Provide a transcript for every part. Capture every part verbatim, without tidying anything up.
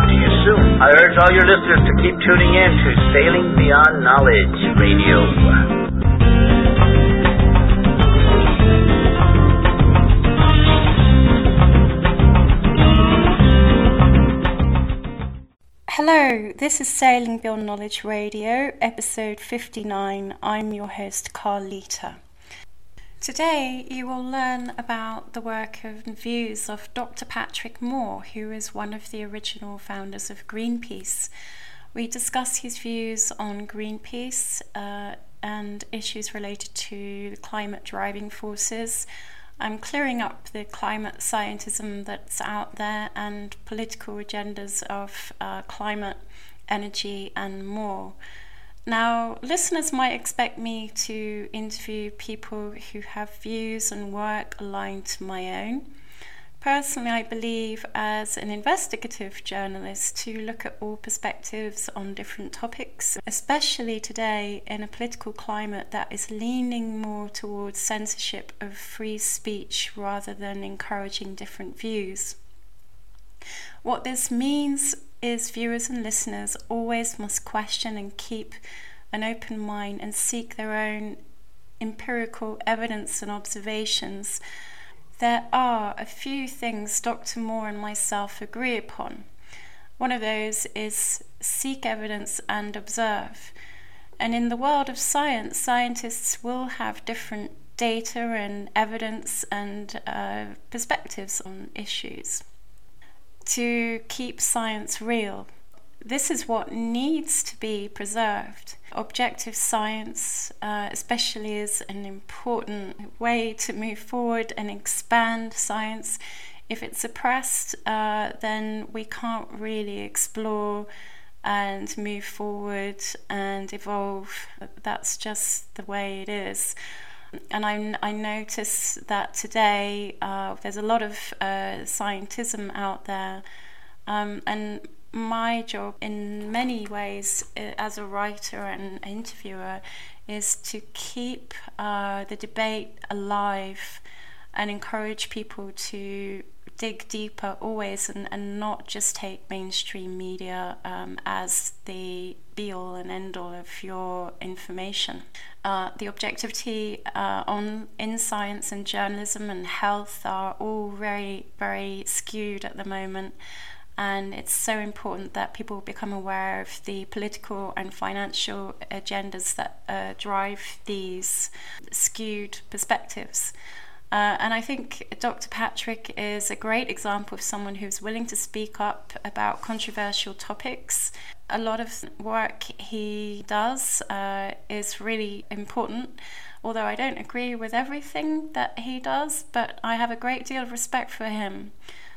talk to you soon. I urge all your listeners to keep tuning in to Sailing Beyond Knowledge Radio. Hello, this is Sailing Beyond Knowledge Radio, episode fifty-nine. I'm your host, Carlita. Today you will learn about the work and views of Doctor Patrick Moore, who is one of the original founders of Greenpeace. We discuss his views on Greenpeace uh, and issues related to climate driving forces, um, clearing up the climate scientism that's out there and political agendas of uh, climate, energy and more. Now, listeners might expect me to interview people who have views and work aligned to my own. Personally, I believe as an investigative journalist to look at all perspectives on different topics, especially today in a political climate that is leaning more towards censorship of free speech rather than encouraging different views. What this means is viewers and listeners always must question and keep an open mind and seek their own empirical evidence and observations. There are a few things Doctor Moore and myself agree upon. One of those is seek evidence and observe. And in the world of science, scientists will have different data and evidence and uh, perspectives on issues. To keep science real. This is what needs to be preserved. Objective science, uh, especially, is an important way to move forward and expand science. If it's suppressed, uh, then we can't really explore and move forward and evolve. That's just the way it is. And I, I notice that today uh, there's a lot of uh, scientism out there, um, and my job in many ways uh, as a writer and interviewer is to keep uh, the debate alive and encourage people to dig deeper always and, and not just take mainstream media um, as the be-all and end-all of your information. Uh, the objectivity uh, on in science and journalism and health are all very, very skewed at the moment, and it's so important that people become aware of the political and financial agendas that uh, drive these skewed perspectives. Uh, and I think Doctor Patrick is a great example of someone who's willing to speak up about controversial topics. A lot of work he does uh, is really important, although I don't agree with everything that he does, but I have a great deal of respect for him.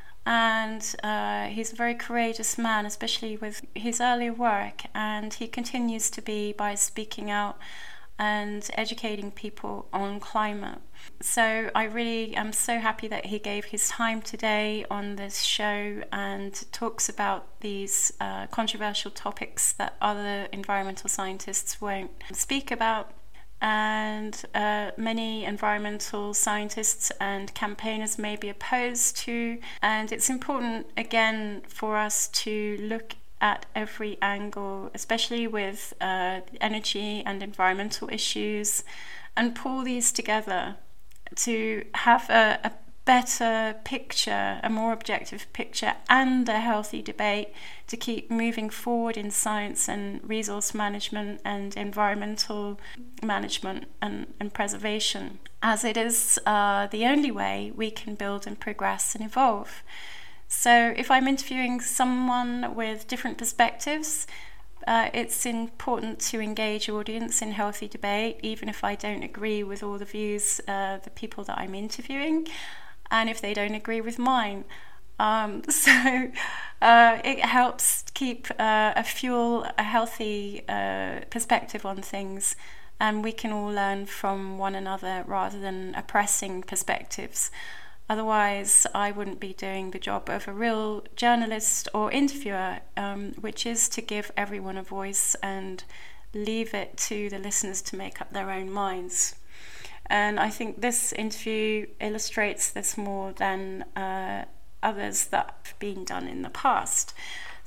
And uh, he's a very courageous man, especially with his earlier work, and he continues to be by speaking out and educating people on climate. So I really am so happy that he gave his time today on this show and talks about these uh, controversial topics that other environmental scientists won't speak about. And uh, many environmental scientists and campaigners may be opposed to, and it's important again for us to look at every angle, especially with uh, energy and environmental issues, and pull these together to have a, a better picture, a more objective picture, and a healthy debate to keep moving forward in science and resource management and environmental management and, and preservation, as it is uh, the only way we can build and progress and evolve. So if I'm interviewing someone with different perspectives, uh, it's important to engage audience in healthy debate, even if I don't agree with all the views uh, the people that I'm interviewing, and if they don't agree with mine. Um, so uh, it helps keep uh, a fuel, a healthy uh, perspective on things, and we can all learn from one another rather than oppressing perspectives. Otherwise, I wouldn't be doing the job of a real journalist or interviewer, um, which is to give everyone a voice and leave it to the listeners to make up their own minds. And I think this interview illustrates this more than uh, others that have been done in the past.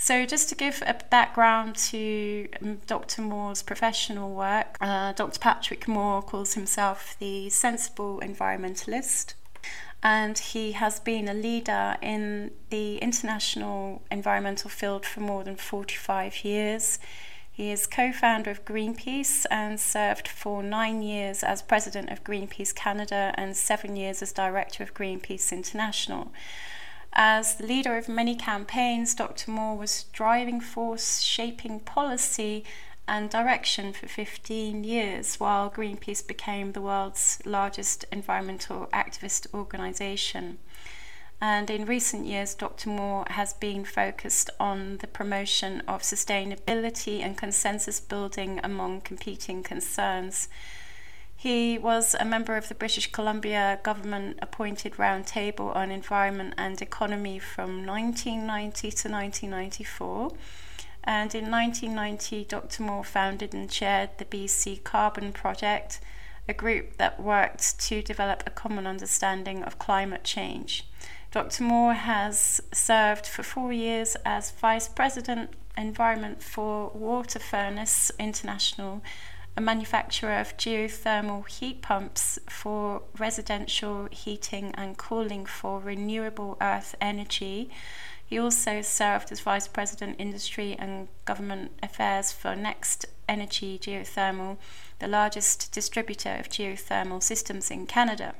So just to give a background to Doctor Moore's professional work, uh, Doctor Patrick Moore calls himself the sensible environmentalist, and he has been a leader in the international environmental field for more than forty-five years. He is co-founder of Greenpeace and served for nine years as president of Greenpeace Canada and seven years as director of Greenpeace International. As the leader of many campaigns, Doctor Moore was driving force, shaping policy and direction for fifteen years, while Greenpeace became the world's largest environmental activist organisation. And in recent years, Doctor Moore has been focused on the promotion of sustainability and consensus building among competing concerns. He was a member of the British Columbia government-appointed Roundtable on Environment and Economy from nineteen ninety to nineteen ninety-four. And in nineteen ninety, Doctor Moore founded and chaired the B C Carbon Project, a group that worked to develop a common understanding of climate change. Doctor Moore has served for four years as Vice President Environment for Water Furnace International, a manufacturer of geothermal heat pumps for residential heating and cooling for renewable earth energy. He also served as Vice President Industry and Government Affairs for Next Energy Geothermal, the largest distributor of geothermal systems in Canada.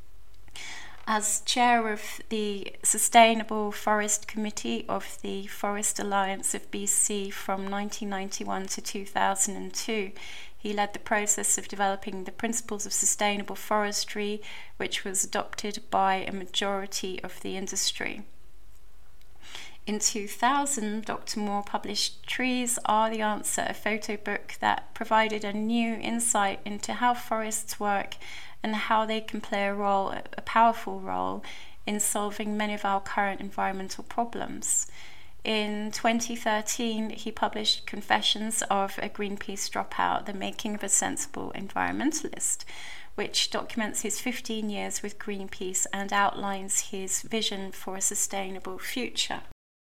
As chair of the Sustainable Forest Committee of the Forest Alliance of B C from nineteen ninety-one to two thousand two, he led the process of developing the Principles of Sustainable Forestry, which was adopted by a majority of the industry. In two thousand, Doctor Moore published Trees Are the Answer, a photo book that provided a new insight into how forests work and how they can play a role, a powerful role, in solving many of our current environmental problems. In twenty thirteen, he published Confessions of a Greenpeace Dropout, The Making of a Sensible Environmentalist, which documents his fifteen years with Greenpeace and outlines his vision for a sustainable future.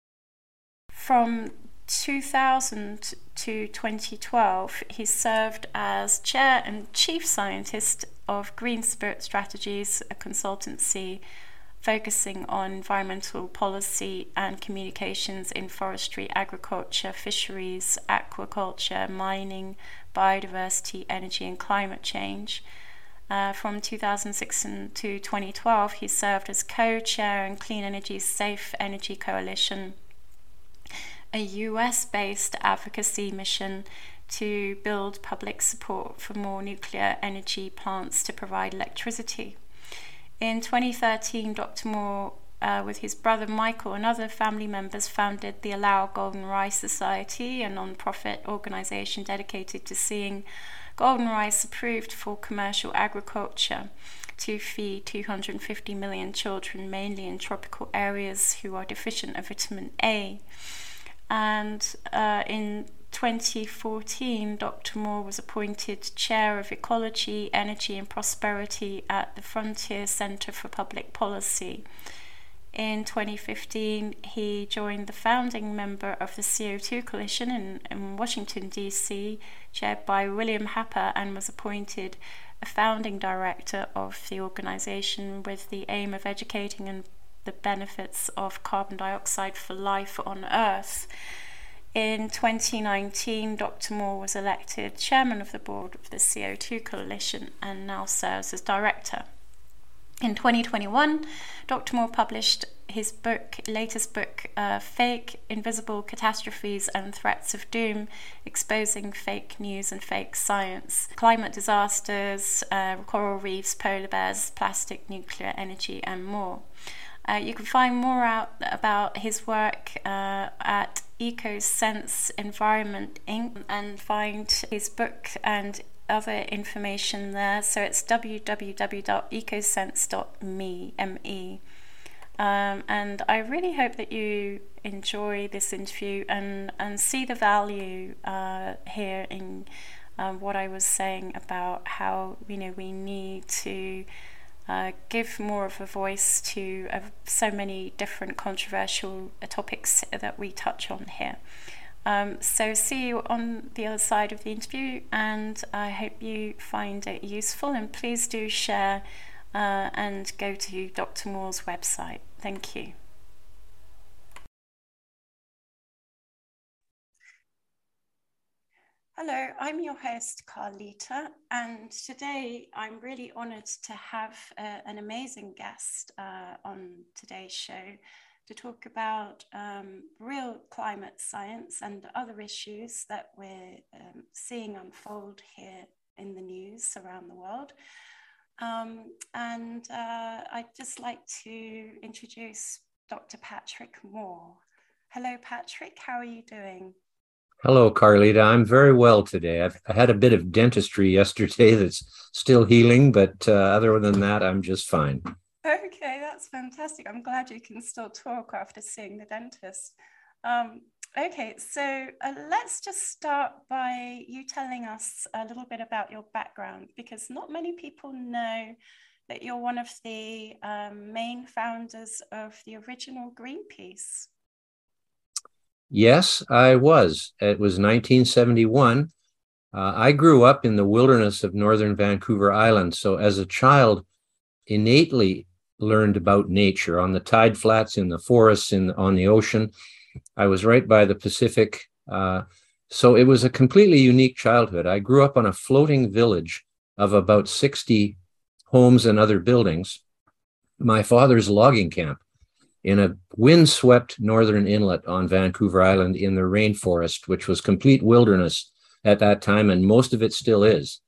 From two thousand to twenty twelve, he served as chair and chief scientist of Green Spirit Strategies, a consultancy focusing on environmental policy and communications in forestry, agriculture, fisheries, aquaculture, mining, biodiversity, energy and climate change. Uh, from two thousand six to twenty twelve, he served as co-chair in Clean Energy's Safe Energy Coalition, a U S-based advocacy mission to build public support for more nuclear energy plants to provide electricity. In twenty thirteen, Doctor Moore, uh, with his brother Michael and other family members, founded the Allow Golden Rice Society, a non-profit organisation dedicated to seeing golden rice approved for commercial agriculture to feed two hundred fifty million children, mainly in tropical areas, who are deficient of vitamin A. And uh, in twenty fourteen, Doctor Moore was appointed Chair of Ecology, Energy and Prosperity at the Frontier Centre for Public Policy. In twenty fifteen, he joined the founding member of the C O two Coalition in, in Washington, D C, chaired by William Happer, and was appointed a founding director of the organisation with the aim of educating and the benefits of carbon dioxide for life on Earth. In twenty nineteen, Doctor Moore was elected chairman of the board of the C O two Coalition and now serves as director. In twenty twenty-one, Doctor Moore published his book, latest book, uh, Fake, Invisible Catastrophes and Threats of Doom, exposing fake news and fake science, climate disasters, uh, coral reefs, polar bears, plastic, nuclear energy, and more. Uh, you can find more out about his work uh, at EcoSense Environment Incorporated and find his book and other information there. So it's w w w dot ecosense dot me. Um, and I really hope that you enjoy this interview and, and see the value uh, here in um, what I was saying about how, you know, we need to uh, give more of a voice to uh, so many different controversial topics that we touch on here. Um, so see you on the other side of the interview, and I hope you find it useful, and please do share uh, and go to Doctor Moore's website. Thank you. Hello, I'm your host Carlita, and today I'm really honoured to have uh, an amazing guest uh, on today's show to talk about um, real climate science and other issues that we're um, seeing unfold here in the news around the world. Um, and uh, I'd just like to introduce Doctor Patrick Moore. Hello, Patrick, how are you doing? Hello, Carlita. I'm very well today. I've I had a bit of dentistry yesterday that's still healing, but uh, other than that, I'm just fine. Okay, that's fantastic. I'm glad you can still talk after seeing the dentist. Um, okay, so uh, let's just start by you telling us a little bit about your background, because not many people know that you're one of the um, main founders of the original Greenpeace. Yes, I was. It was nineteen seventy-one. Uh, I grew up in the wilderness of northern Vancouver Island. So as a child, innately learned about nature on the tide flats, in the forests, in on the ocean. I was right by the Pacific. Uh, so it was a completely unique childhood. I grew up on a floating village of about sixty homes and other buildings, my father's logging camp, in a windswept northern inlet on Vancouver Island in the rainforest, which was complete wilderness at that time, and most of it still is.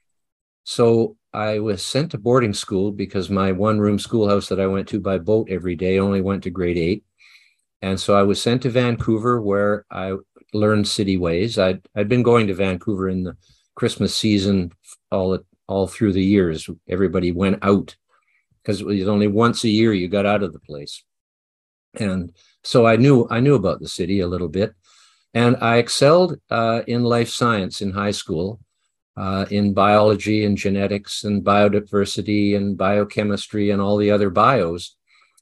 So I was sent to boarding school because my one-room schoolhouse that I went to by boat every day only went to grade eight. And so I was sent to Vancouver, where I learned city ways. I'd, I'd been going to Vancouver in the Christmas season all, all through the years. Everybody went out because it was only once a year you got out of the place. And so I knew I knew about the city a little bit, and I excelled uh, in life science in high school, uh, in biology and genetics and biodiversity and biochemistry and all the other bios,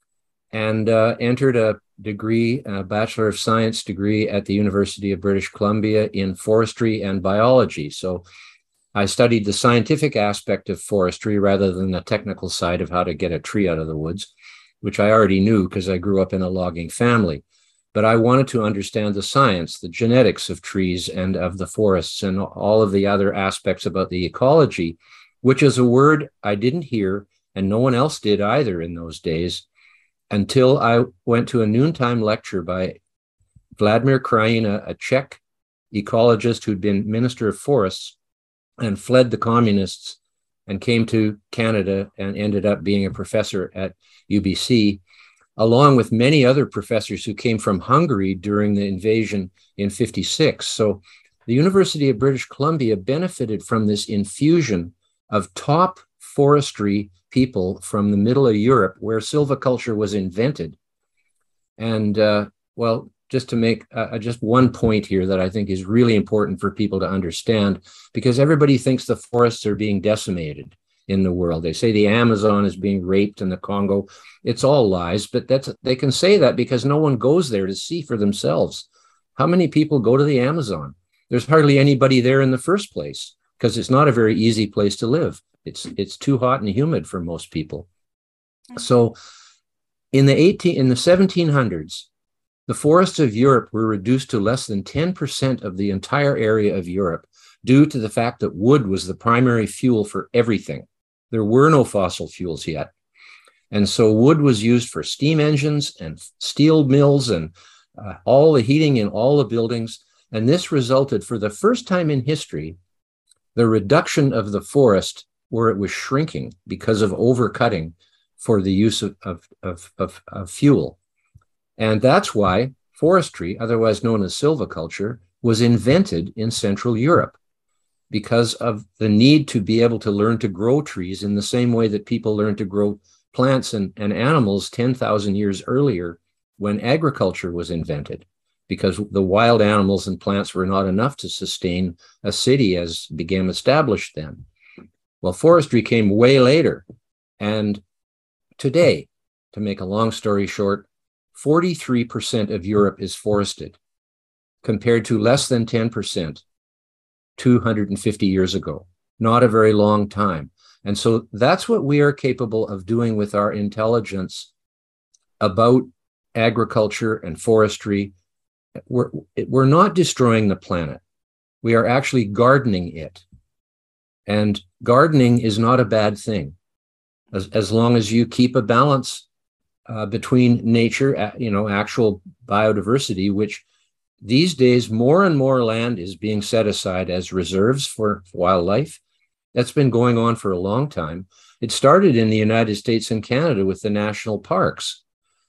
and uh, entered a degree, a Bachelor of Science degree at the University of British Columbia in forestry and biology. So I studied the scientific aspect of forestry rather than the technical side of how to get a tree out of the woods, which I already knew because I grew up in a logging family. But I wanted to understand the science, the genetics of trees and of the forests and all of the other aspects about the ecology, which is a word I didn't hear, and no one else did either in those days, until I went to a noontime lecture by Vladimir Krajina, a Czech ecologist who'd been Minister of Forests and fled the communists and came to Canada and ended up being a professor at U B C, along with many other professors who came from Hungary during the invasion in fifty-six. So the University of British Columbia benefited from this infusion of top forestry people from the middle of Europe, where silviculture was invented. And uh, well, just to make uh, just one point here that I think is really important for people to understand, because everybody thinks the forests are being decimated in the world. They say the Amazon is being raped in the Congo. It's all lies, but that's they can say that because no one goes there to see for themselves. How many people go to the Amazon? There's hardly anybody there in the first place because it's not a very easy place to live. It's it's too hot and humid for most people. So in the eighteen in the seventeen hundreds, the forests of Europe were reduced to less than ten percent of the entire area of Europe due to the fact that wood was the primary fuel for everything. There were no fossil fuels yet. And so wood was used for steam engines and steel mills and uh, all the heating in all the buildings. And this resulted, for the first time in history, the reduction of the forest where it was shrinking because of overcutting for the use of, of, of, of, of fuel. And that's why forestry, otherwise known as silviculture, was invented in Central Europe, because of the need to be able to learn to grow trees in the same way that people learned to grow plants and, and animals ten thousand years earlier when agriculture was invented, because the wild animals and plants were not enough to sustain a city as became established then. Well, forestry came way later, And today, to make a long story short, forty-three percent of Europe is forested, compared to less than ten percent two hundred fifty years ago. Not a very long time. And so that's what we are capable of doing with our intelligence about agriculture and forestry. We're, we're not destroying the planet. We are actually gardening it. And gardening is not a bad thing, as, as long as you keep a balance uh, between nature, you know, actual biodiversity, which these days more and more land is being set aside as reserves for wildlife. That's been going on for a long time. It started in the United States and Canada with the national parks.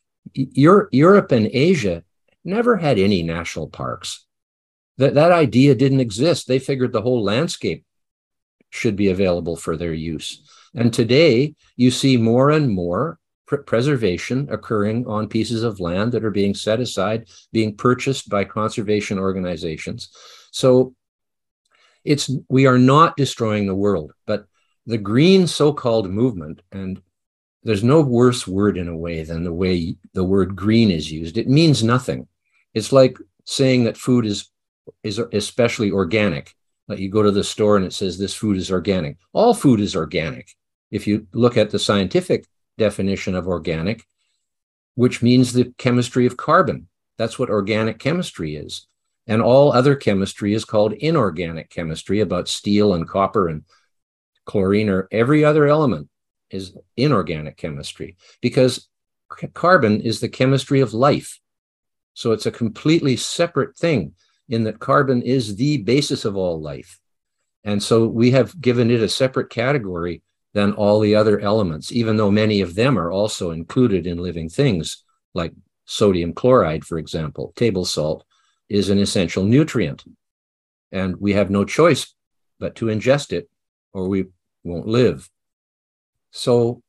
Europe and Asia never had any national parks. That, that idea didn't exist. They figured the whole landscape should be available for their use. And today, you see more and more pr- preservation occurring on pieces of land that are being set aside, being purchased by conservation organizations. So it's we are not destroying the world, but the green so-called movement, and there's no worse word in a way than the way the word green is used. It means nothing. It's like saying that food is, is especially organic. Like you go to the store and it says this food is organic. All food is organic. If you look at the scientific definition of organic, which means the chemistry of carbon, that's what organic chemistry is. And all other chemistry is called inorganic chemistry, about steel and copper and chlorine, or every other element is inorganic chemistry, because c- carbon is the chemistry of life. So it's a completely separate thing in that carbon is the basis of all life. And so we have given it a separate category than all the other elements, even though many of them are also included in living things, like sodium chloride, for example. Table salt is an essential nutrient, and we have no choice but to ingest it or we won't live. So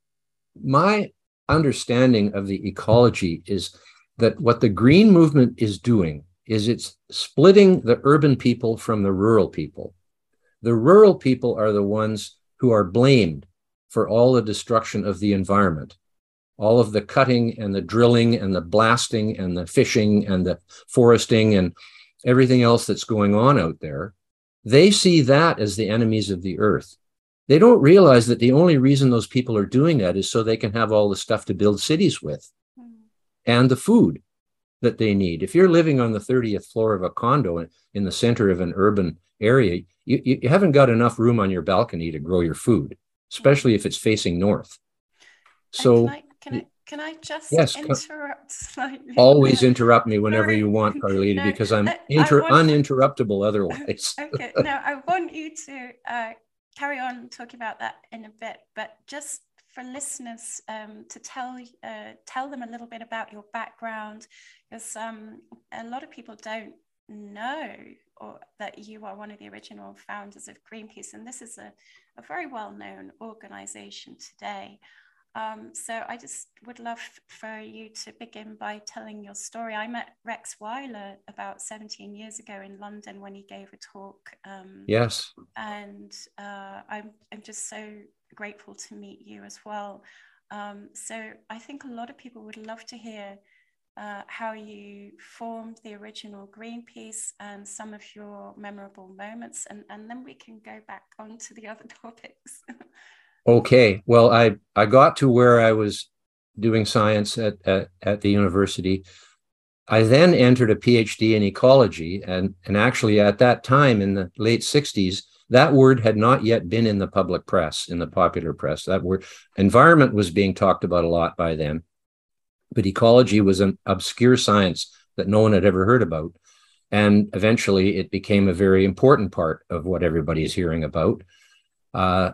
my understanding of the ecology is that what the green movement is doing is it's splitting the urban people from the rural people. The rural people are the ones who are blamed for all the destruction of the environment, all of the cutting and the drilling and the blasting and the fishing and the foresting and everything else that's going on out there. They see that as the enemies of the earth. They don't realize that the only reason those people are doing that is so they can have all the stuff to build cities with mm. and the food that they need. If you're living on the thirtieth floor of a condo in, in the center of an urban area, you, you haven't got enough room on your balcony to grow your food, especially if it's facing north. So can I, can I, can I just yes, interrupt slightly? Always interrupt me whenever Sorry. you want, Carlita, no, because I'm I, inter- I want... uninterruptible otherwise. Okay, no, I want you to uh, carry on talking about that in a bit, but just for listeners um, to tell uh, tell them a little bit about your background, because um, a lot of people don't know or that you are one of the original founders of Greenpeace, and this is a, a very well-known organization today. Um, so I just would love for you to begin by telling your story. I met Rex Weiler about seventeen years ago in London when he gave a talk. Um, yes. And uh, I'm, I'm just so grateful to meet you as well. Um, so I think a lot of people would love to hear uh, how you formed the original Greenpeace and some of your memorable moments, and, and then we can go back on to the other topics. Okay, well, I, I got to where I was doing science at, at, at the university. I then entered a PhD in ecology, and, and actually at that time in the late sixties, that word had not yet been in the public press, in the popular press. That word, environment, was being talked about a lot by then, but ecology was an obscure science that no one had ever heard about. And eventually it became a very important part of what everybody is hearing about. Uh,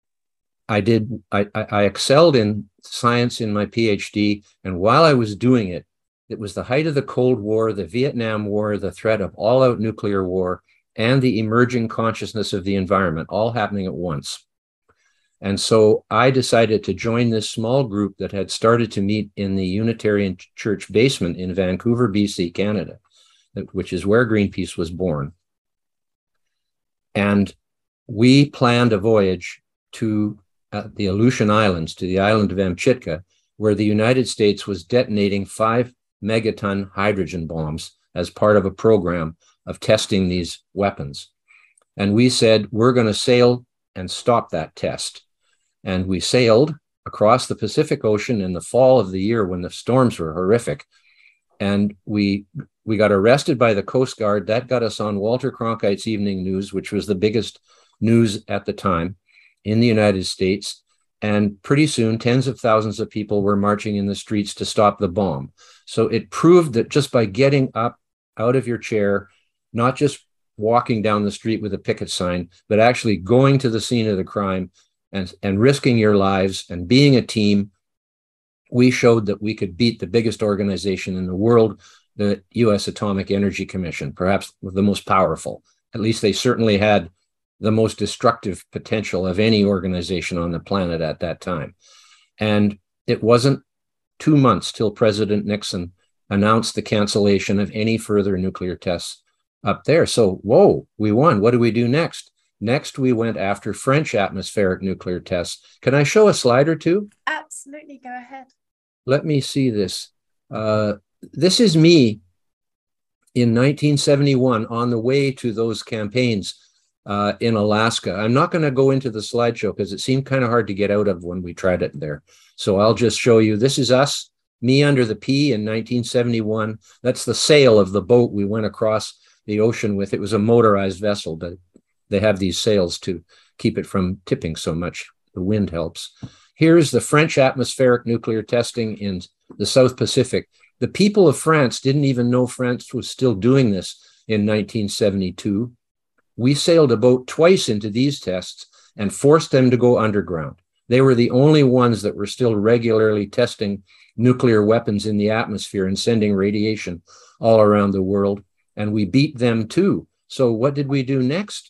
I did, I, I excelled in science in my PhD, and while I was doing it, it was the height of the Cold War, the Vietnam War, the threat of all-out nuclear war, and the emerging consciousness of the environment, all happening at once. And so I decided to join this small group that had started to meet in the Unitarian Church basement in Vancouver, B C, Canada, which is where Greenpeace was born. And we planned a voyage to at the Aleutian Islands to the island of Amchitka, where the United States was detonating five megaton hydrogen bombs as part of a program of testing these weapons. And we said, we're going to sail and stop that test. And we sailed across the Pacific Ocean in the fall of the year when the storms were horrific. And we we got arrested by the Coast Guard. That got us on Walter Cronkite's Evening News, which was the biggest news at the time in the United States. And pretty soon, tens of thousands of people were marching in the streets to stop the bomb. So it proved that just by getting up out of your chair, not just walking down the street with a picket sign, but actually going to the scene of the crime and, and risking your lives and being a team, we showed that we could beat the biggest organization in the world, the U S Atomic Energy Commission, perhaps the most powerful. At least they certainly had the most destructive potential of any organization on the planet at that time. And it wasn't two months till President Nixon announced the cancellation of any further nuclear tests up there. So, whoa, we won. What do we do next? Next, we went after French atmospheric nuclear tests. Can I show a slide or two? Absolutely, go ahead. Let me see this. Uh, this is me in nineteen seventy-one on the way to those campaigns uh, in Alaska. I'm not going to go into the slideshow because it seemed kind of hard to get out of when we tried it there. So I'll just show you. This is us, me under the P in nineteen seventy-one. That's the sail of the boat we went across the ocean with. It was a motorized vessel, but they have these sails to keep it from tipping so much. The wind helps. Here's the French atmospheric nuclear testing in the South Pacific. The people of France didn't even know France was still doing this in nineteen seventy-two. We sailed a boat twice into these tests and forced them to go underground. They were the only ones that were still regularly testing nuclear weapons in the atmosphere and sending radiation all around the world. And we beat them too. So what did we do next?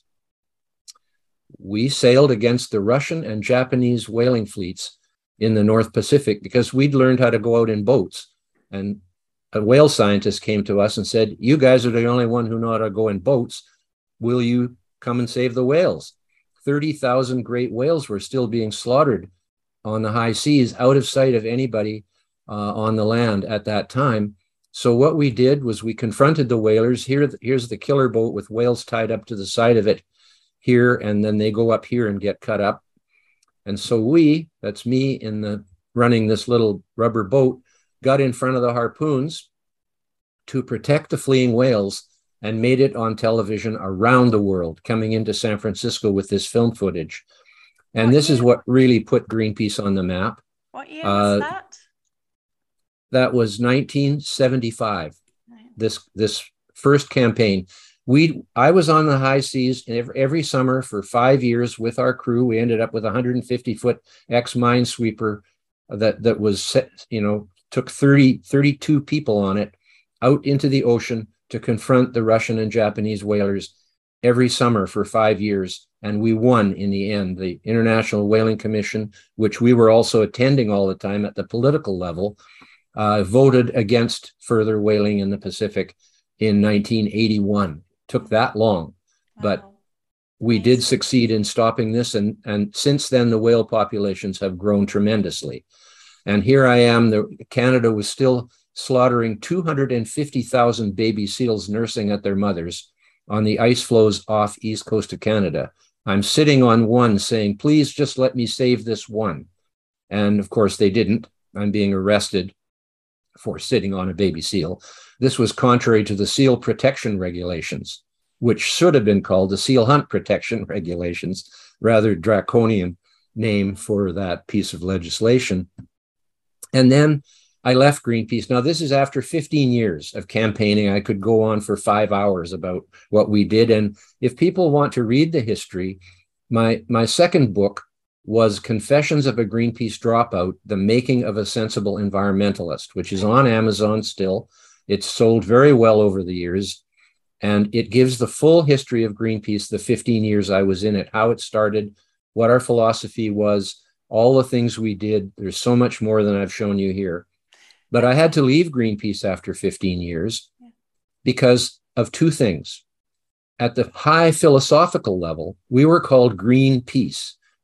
We sailed against the Russian and Japanese whaling fleets in the North Pacific because we'd learned how to go out in boats. And a whale scientist came to us and said, you guys are the only one who know how to go in boats. Will you come and save the whales? thirty thousand great whales were still being slaughtered on the high seas, out of sight of anybody uh, on the land at that time. So what we did was we confronted the whalers. Here, here's the killer boat with whales tied up to the side of it here, and then they go up here and get cut up. And so we, that's me in the running this little rubber boat, got in front of the harpoons to protect the fleeing whales and made it on television around the world, coming into San Francisco with this film footage. And what this year? is what really put Greenpeace on the map. What year Uh, was that? That was nineteen seventy-five, this, this first campaign. We, I was on the high seas every, every summer for five years with our crew. We ended up with a one hundred fifty foot ex-minesweeper that, that was, set, you know, took thirty, thirty-two people on it out into the ocean to confront the Russian and Japanese whalers every summer for five years. And we won in the end. The International Whaling Commission, which we were also attending all the time at the political level, uh, voted against further whaling in the Pacific in nineteen eighty-one. Took that long, but Wow. we did succeed in stopping this. And, and since then, the whale populations have grown tremendously. And here I am, the, Canada was still slaughtering two hundred fifty thousand baby seals nursing at their mothers on the ice floes off east coast of Canada. I'm sitting on one saying, please just let me save this one. And of course they didn't. I'm being arrested for sitting on a baby seal. This was contrary to the seal protection regulations, which should have been called the seal hunt protection regulations, rather draconian name for that piece of legislation. And then I left Greenpeace. Now, this is after fifteen years of campaigning. I could go on for five hours about what we did. And if people want to read the history, my, my second book was Confessions of a Greenpeace Dropout, The Making of a Sensible Environmentalist, which is on Amazon still. It's sold very well over the years. And it gives the full history of Greenpeace, the fifteen years I was in it, how it started, what our philosophy was, all the things we did. There's so much more than I've shown you here. But I had to leave Greenpeace after fifteen years because of two things. At the high philosophical level, we were called Greenpeace.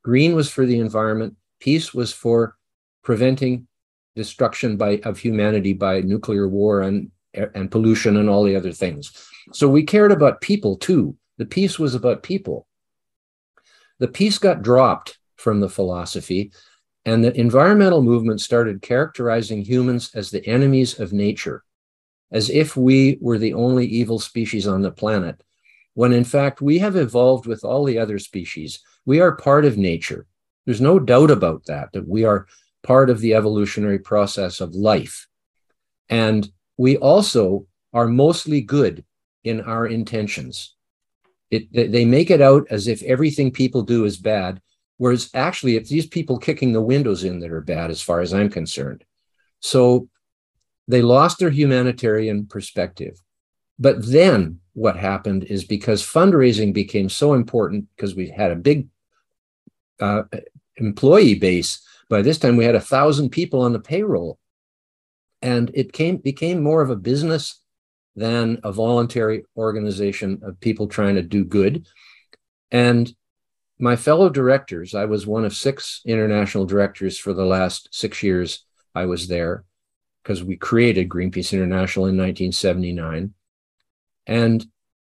Green was for the environment. Peace was for preventing destruction by of humanity by nuclear war and, and pollution and all the other things. So we cared about people too. The peace was about people. The peace got dropped from the philosophy, and the environmental movement started characterizing humans as the enemies of nature, as if we were the only evil species on the planet, when in fact we have evolved with all the other species. We are part of nature. There's no doubt about that, that we are part of the evolutionary process of life. And we also are mostly good in our intentions. It, they make it out as if everything people do is bad, whereas actually it's these people kicking the windows in that are bad as far as I'm concerned. So they lost their humanitarian perspective. But then what happened is, because fundraising became so important, because we had a big uh, employee base, by this time we had a thousand people on the payroll. And it came became more of a business than a voluntary organization of people trying to do good. And my fellow directors, I was one of six international directors for the last six years I was there, because we created Greenpeace International in nineteen seventy-nine. And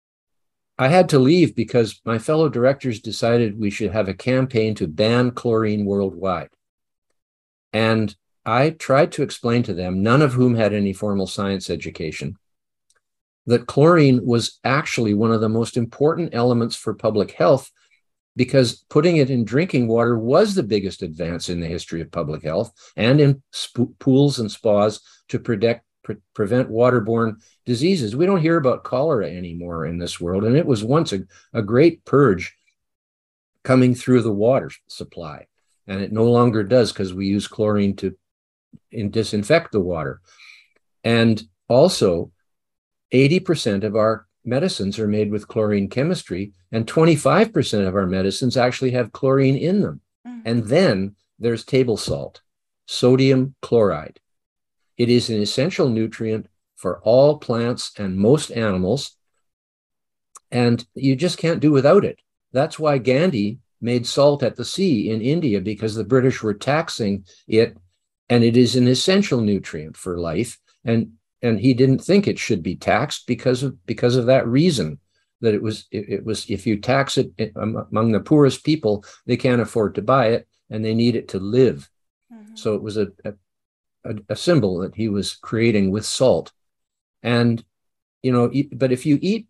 I had to leave because my fellow directors decided we should have a campaign to ban chlorine worldwide. And I tried to explain to them, none of whom had any formal science education, that chlorine was actually one of the most important elements for public health, because putting it in drinking water was the biggest advance in the history of public health, and in pools and spas to protect, pre prevent waterborne diseases. We don't hear about cholera anymore in this world, and it was once a, a great purge coming through the water supply, and it no longer does because we use chlorine to in disinfect the water. And also, eighty percent of our medicines are made with chlorine chemistry, and twenty-five percent of our medicines actually have chlorine in them. Mm. And then there's table salt, sodium chloride. It is an essential nutrient for all plants and most animals, and you just can't do without it. That's why Gandhi made salt at the sea in India, because the British were taxing it, and it is an essential nutrient for life. And And he didn't think it should be taxed because of because of that reason, that it was it, it was if you tax it, it among the poorest people, they can't afford to buy it and they need it to live. Mm-hmm. So it was a, a a symbol that he was creating with salt. And you know, but if you eat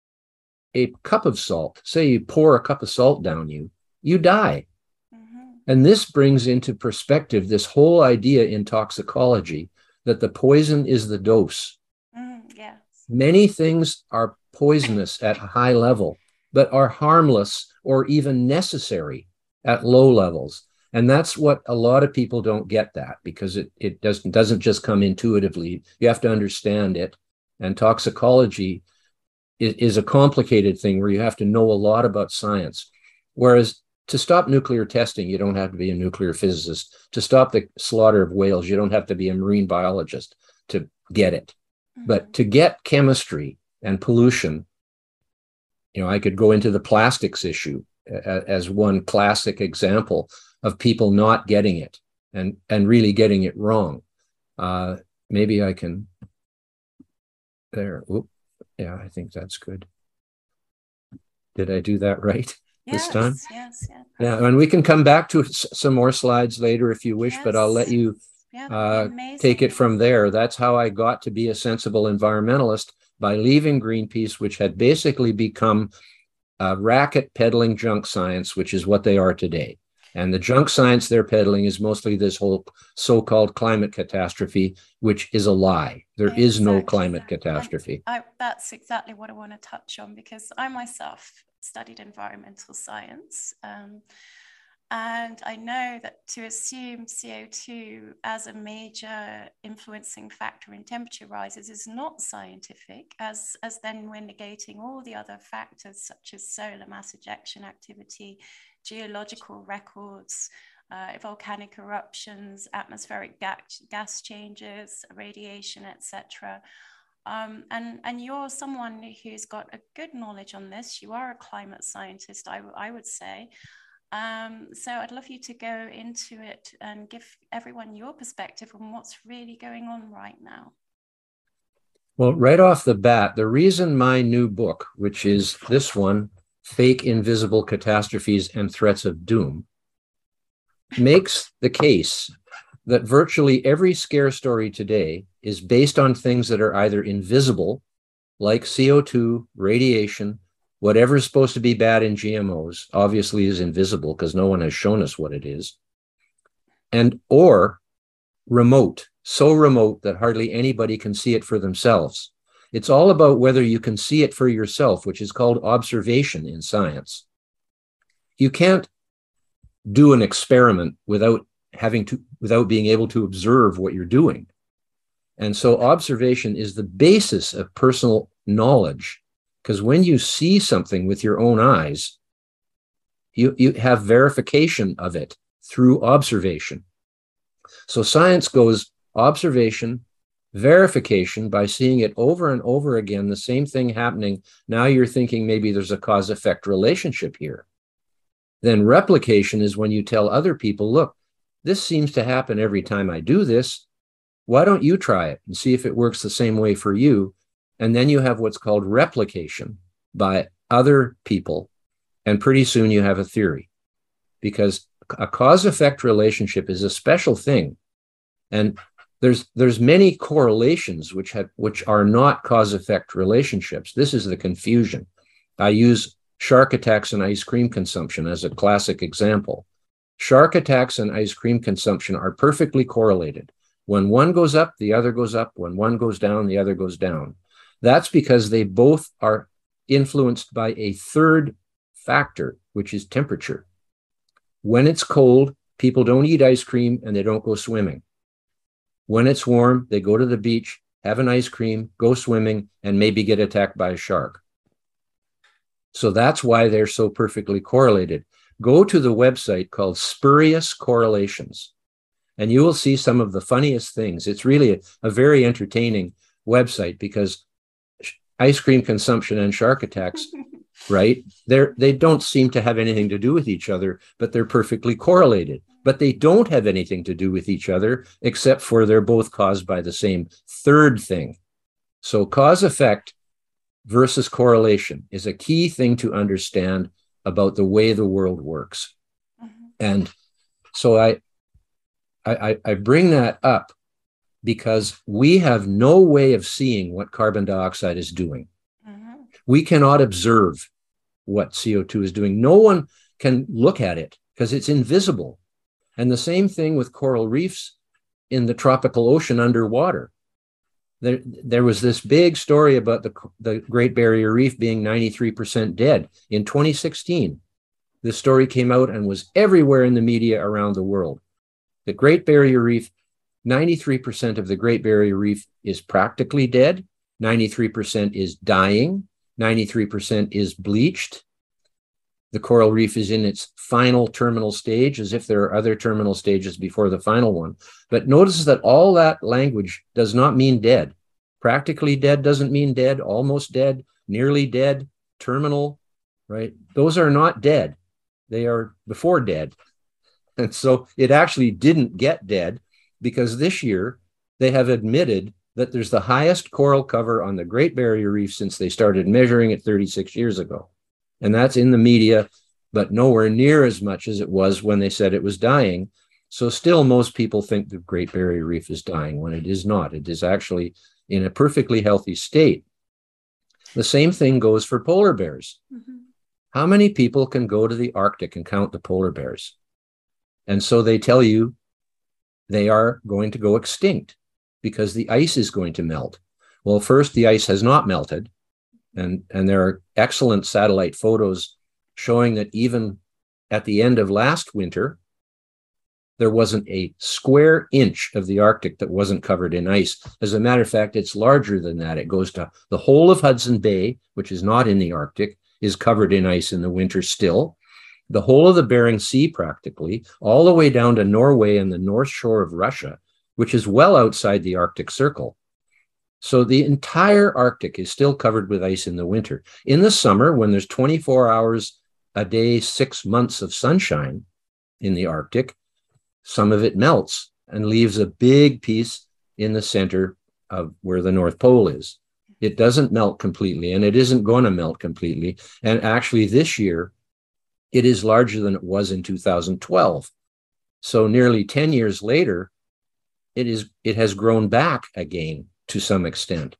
a cup of salt, say you pour a cup of salt down you, you die. Mm-hmm. And this brings into perspective this whole idea in toxicology that the poison is the dose. Mm, yes. Many things are poisonous at a high level, but are harmless or even necessary at low levels. And that's what a lot of people don't get, that because it, it doesn't, doesn't just come intuitively. You have to understand it. And toxicology is, is a complicated thing where you have to know a lot about science. Whereas to stop nuclear testing, you don't have to be a nuclear physicist. To stop the slaughter of whales, you don't have to be a marine biologist to get it. Mm-hmm. But to get chemistry and pollution, you know, I could go into the plastics issue as one classic example of people not getting it and, and really getting it wrong. Uh, maybe I can, there, Oop, yeah, I think that's good. Did I do that right? Yes, this time? Yes, yes. Yeah, and we can come back to some more slides later if you wish, yes. But I'll let you yeah, uh, take it from there. That's how I got to be a sensible environmentalist, by leaving Greenpeace, which had basically become a racket peddling junk science, which is what they are today. And the junk science they're peddling is mostly this whole so-called climate catastrophe, which is a lie. There exactly. is no climate catastrophe. I, that's exactly what I want to touch on, because I myself studied environmental science. Um, and I know that to assume C O two as a major influencing factor in temperature rises is not scientific, as, as then we're negating all the other factors such as solar mass ejection activity, geological records, uh, volcanic eruptions, atmospheric gas, gas changes, radiation, et cetera. Um, and, and you're someone who's got a good knowledge on this. You are a climate scientist, I, I would say. Um, so I'd love you to go into it and give everyone your perspective on what's really going on right now. Well, right off the bat, the reason my new book, which is this one, Fake Invisible Catastrophes and Threats of Doom, makes the case that virtually every scare story today is based on things that are either invisible, like C O two, radiation, whatever is supposed to be bad in G M Os, obviously is invisible because no one has shown us what it is, and or remote, so remote that hardly anybody can see it for themselves. It's all about whether you can see it for yourself, which is called observation in science. You can't do an experiment without having to, without being able to observe what you're doing. And so observation is the basis of personal knowledge, because when you see something with your own eyes, you, you have verification of it through observation. So science goes observation, verification by seeing it over and over again, the same thing happening. Now you're thinking maybe there's a cause-effect relationship here. Then replication is when you tell other people, look, this seems to happen every time I do this. Why don't you try it and see if it works the same way for you? And then you have what's called replication by other people. And pretty soon you have a theory, because a cause-effect relationship is a special thing. And there's, there's many correlations which have, which are not cause-effect relationships. This is the confusion. I use shark attacks and ice cream consumption as a classic example. Shark attacks and ice cream consumption are perfectly correlated. When one goes up, the other goes up. When one goes down, the other goes down. That's because they both are influenced by a third factor, which is temperature. When it's cold, people don't eat ice cream and they don't go swimming. When it's warm, they go to the beach, have an ice cream, go swimming, and maybe get attacked by a shark. So that's why they're so perfectly correlated. Go to the website called Spurious Correlations, and you will see some of the funniest things. It's really a, a very entertaining website, because ice cream consumption and shark attacks, right? They're, they don't seem to have anything to do with each other, but they're perfectly correlated. But they don't have anything to do with each other, except for they're both caused by the same third thing. So cause-effect versus correlation is a key thing to understand about the way the world works. Mm-hmm. And so I, I, I bring that up because we have no way of seeing what carbon dioxide is doing. Mm-hmm. We cannot observe what C O two is doing. No one can look at it because it's invisible. And the same thing with coral reefs in the tropical ocean underwater. There, there was this big story about the, the Great Barrier Reef being ninety-three percent dead in twenty sixteen. This story came out and was everywhere in the media around the world. The Great Barrier Reef, ninety-three percent of the Great Barrier Reef is practically dead. ninety-three percent is dying. ninety-three percent is bleached. The coral reef is in its final terminal stage, as if there are other terminal stages before the final one. But notice that all that language does not mean dead. Practically dead doesn't mean dead, almost dead, nearly dead, terminal, right? Those are not dead. They are before dead. And so it actually didn't get dead, because this year they have admitted that there's the highest coral cover on the Great Barrier Reef since they started measuring it thirty-six years ago. And that's in the media, but nowhere near as much as it was when they said it was dying. So still, most people think the Great Barrier Reef is dying when it is not. It is actually in a perfectly healthy state. The same thing goes for polar bears. Mm-hmm. How many people can go to the Arctic and count the polar bears? And so they tell you they are going to go extinct because the ice is going to melt. Well, first, the ice has not melted. And, and there are excellent satellite photos showing that even at the end of last winter, there wasn't a square inch of the Arctic that wasn't covered in ice. As a matter of fact, it's larger than that. It goes to the whole of Hudson Bay, which is not in the Arctic, is covered in ice in the winter still. The whole of the Bering Sea, practically, all the way down to Norway and the north shore of Russia, which is well outside the Arctic Circle. So the entire Arctic is still covered with ice in the winter. In the summer, when there's twenty-four hours a day, six months of sunshine in the Arctic, some of it melts and leaves a big piece in the center of where the North Pole is. It doesn't melt completely, and it isn't going to melt completely. And actually this year, it is larger than it was in two thousand twelve. So nearly ten years later, it is it has grown back again to some extent.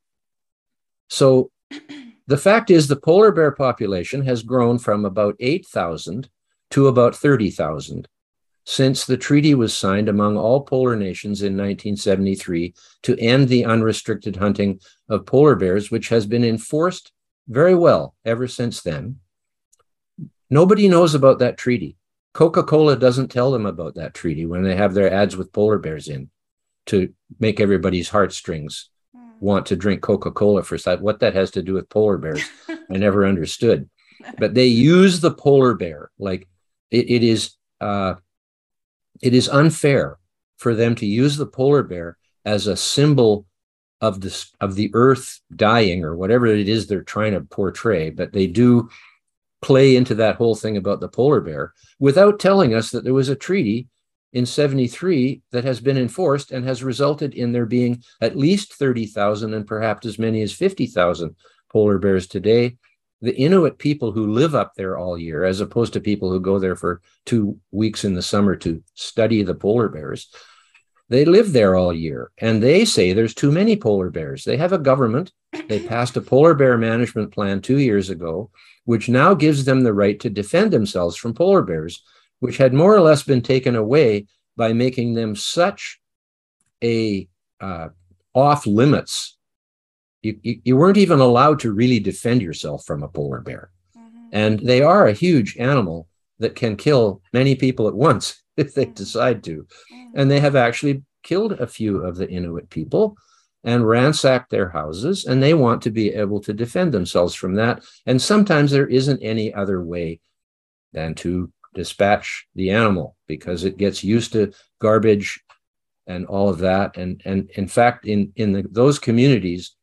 So the fact is the polar bear population has grown from about eight thousand to about thirty thousand since the treaty was signed among all polar nations in nineteen seventy-three to end the unrestricted hunting of polar bears, which has been enforced very well ever since then. Nobody knows about that treaty. Coca-Cola doesn't tell them about that treaty when they have their ads with polar bears in to make everybody's heartstrings want to drink Coca-Cola for that. What that has to do with polar bears, I never understood. But they use the polar bear like it, it is. Uh, it is unfair for them to use the polar bear as a symbol of this of the Earth dying or whatever it is they're trying to portray. But they do play into that whole thing about the polar bear without telling us that there was a treaty in seventy-three that has been enforced and has resulted in there being at least thirty thousand and perhaps as many as fifty thousand polar bears today. The Inuit people who live up there all year, as opposed to people who go there for two weeks in the summer to study the polar bears, they live there all year. And they say there's too many polar bears. They have a government. They passed a polar bear management plan two years ago, which now gives them the right to defend themselves from polar bears, which had more or less been taken away by making them such a uh, off limits. You, you, you weren't even allowed to really defend yourself from a polar bear. Mm-hmm. And they are a huge animal that can kill many people at once if they mm-hmm. decide to. Mm-hmm. And they have actually killed a few of the Inuit people and ransacked their houses, and they want to be able to defend themselves from that. And sometimes there isn't any other way than to dispatch the animal because it gets used to garbage and all of that. And, and in fact, in, in the, those communities,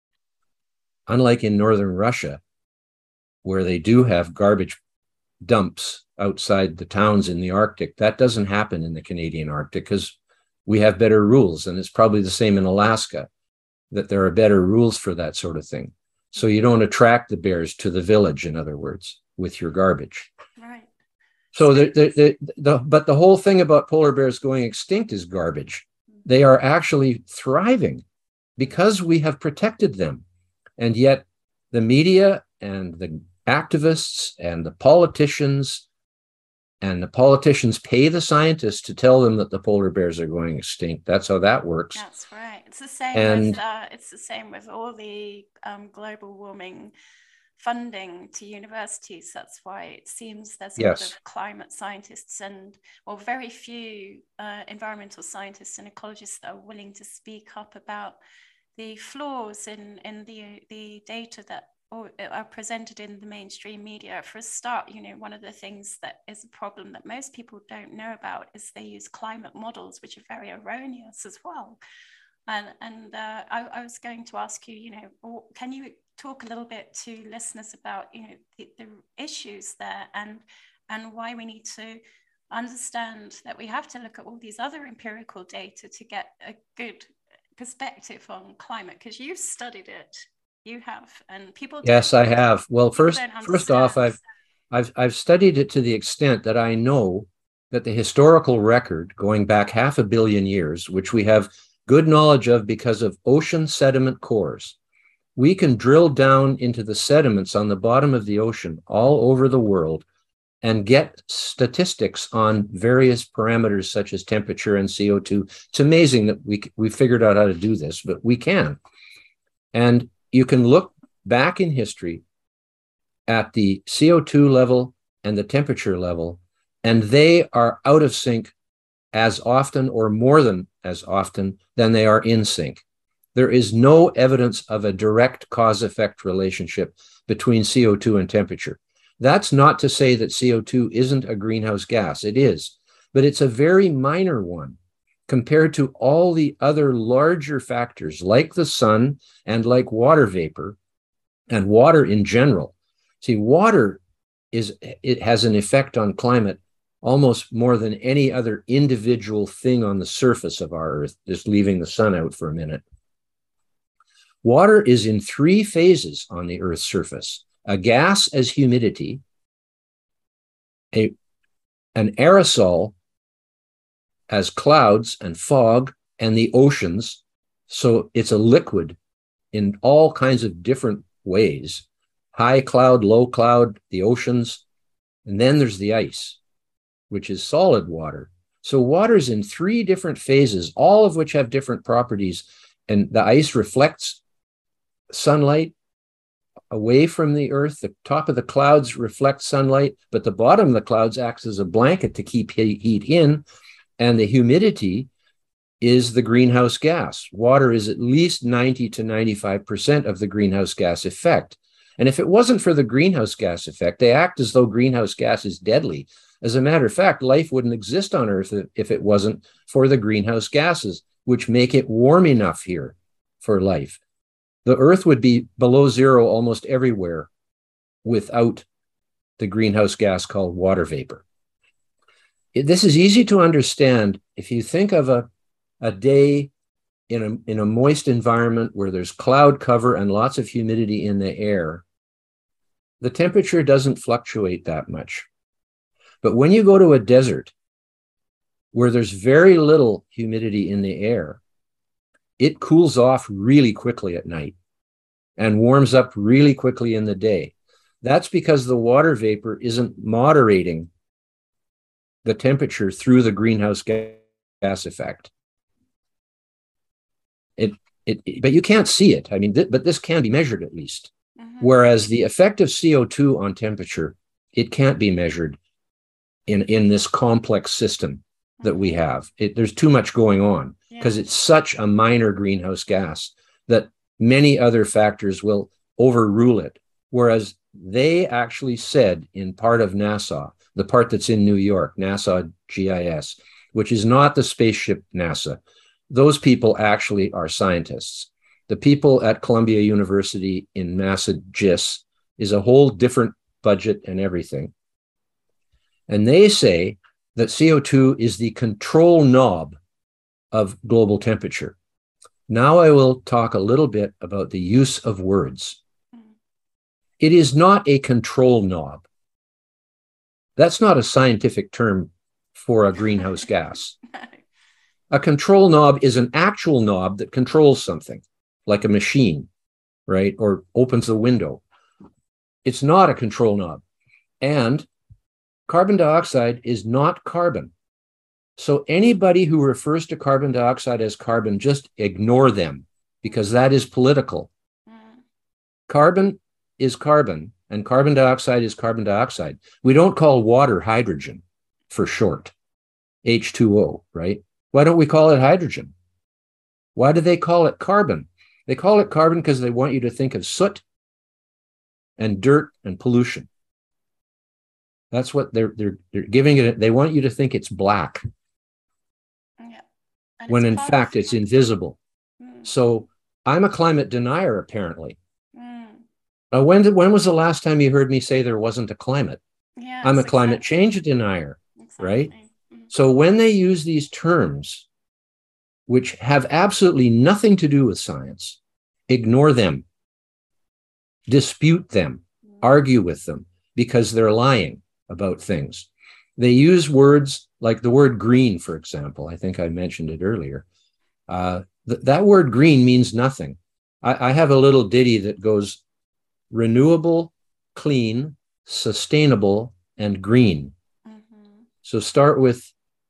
unlike in northern Russia, where they do have garbage dumps outside the towns in the Arctic, that doesn't happen in the Canadian Arctic because we have better rules. And it's probably the same in Alaska, that there are better rules for that sort of thing. So you don't attract the bears to the village, in other words, with your garbage. Right. So the, the, the, the, but the whole thing about polar bears going extinct is garbage. They are actually thriving because we have protected them. And yet the media and the activists and the politicians and the politicians pay the scientists to tell them that the polar bears are going extinct. That's how that works. That's right. It's the same and, with uh, it's the same with all the um, global warming funding to universities. That's why it seems there's a yes. lot of climate scientists and well, very few uh, environmental scientists and ecologists that are willing to speak up about the flaws in, in the, the data that are presented in the mainstream media. For a start, you know, one of the things that is a problem that most people don't know about is they use climate models, which are very erroneous as well. And, and uh, I, I was going to ask you, you know, can you talk a little bit to listeners about, you know, the, the issues there and, and why we need to understand that we have to look at all these other empirical data to get a good perspective on climate, because you've studied it, you have, and people. Yes, I have. Well, first, first off, I've, I've, I've studied it to the extent that I know that the historical record going back half a billion years, which we have good knowledge of because of ocean sediment cores, we can drill down into the sediments on the bottom of the ocean all over the world and get statistics on various parameters such as temperature and C O two. It's amazing that we we figured out how to do this, but we can. And you can look back in history at the C O two level and the temperature level, and they are out of sync as often or more than as often than they are in sync. There is no evidence of a direct cause-effect relationship between C O two and temperature. That's not to say that C O two isn't a greenhouse gas. It is, but it's a very minor one compared to all the other larger factors like the sun and like water vapor and water in general. See, water is it has an effect on climate almost more than any other individual thing on the surface of our Earth, just leaving the sun out for a minute. Water is in three phases on the Earth's surface: a gas as humidity, a, an aerosol as clouds and fog, and the oceans. So it's a liquid in all kinds of different ways: high cloud, low cloud, the oceans, and then there's the ice, which is solid water. So water's in three different phases, all of which have different properties. And the ice reflects sunlight away from the Earth. The top of the clouds reflects sunlight, but the bottom of the clouds acts as a blanket to keep heat in. And the humidity is the greenhouse gas. Water is at least ninety to ninety-five percent of the greenhouse gas effect. And if it wasn't for the greenhouse gas effect, they act as though greenhouse gas is deadly. As a matter of fact, life wouldn't exist on Earth if it wasn't for the greenhouse gases, which make it warm enough here for life. The Earth would be below zero almost everywhere without the greenhouse gas called water vapor. This is easy to understand if you think of a, a day in a, in a moist environment where there's cloud cover and lots of humidity in the air. The temperature doesn't fluctuate that much. But when you go to a desert where there's very little humidity in the air, it cools off really quickly at night and warms up really quickly in the day. That's because the water vapor isn't moderating the temperature through the greenhouse gas effect. It, it, it but you can't see it. I mean, th- but this can be measured at least. Mm-hmm. Whereas the effect of C O two on temperature, it can't be measured in, in this complex system that we have. It, there's too much going on because yeah. it's such a minor greenhouse gas that many other factors will overrule it. Whereas they actually said in part of NASA, the part that's in New York, NASA G I S, which is not the spaceship NASA, those people actually are scientists. The people at Columbia University in NASA G I S is a whole different budget and everything. And they say that C O two is the control knob of global temperature. Now I will talk a little bit about the use of words. It is not a control knob. That's not a scientific term for a greenhouse gas. A control knob is an actual knob that controls something, like a machine, right? Or opens a window. It's not a control knob. And carbon dioxide is not carbon. So anybody who refers to carbon dioxide as carbon, just ignore them, because that is political. Mm. Carbon is carbon, and carbon dioxide is carbon dioxide. We don't call water hydrogen for short, H two O, right? Why don't we call it hydrogen? Why do they call it carbon? They call it carbon because they want you to think of soot and dirt and pollution. That's what they're they're they're giving it. They want you to think it's black. Yeah. When in fact it's invisible. Mm. So I'm a climate denier, apparently. Mm. Uh, when did, when was the last time you heard me say there wasn't a climate? Yes, I'm a exactly. climate change denier, exactly. right? Mm. So when they use these terms, which have absolutely nothing to do with science, ignore them, dispute them, mm. argue with them, because they're lying about things. They use words like the word green, for example. I think I mentioned it earlier. Uh, th- that word green means nothing. I-, I have a little ditty that goes renewable, clean, sustainable, and green. Mm-hmm. So start with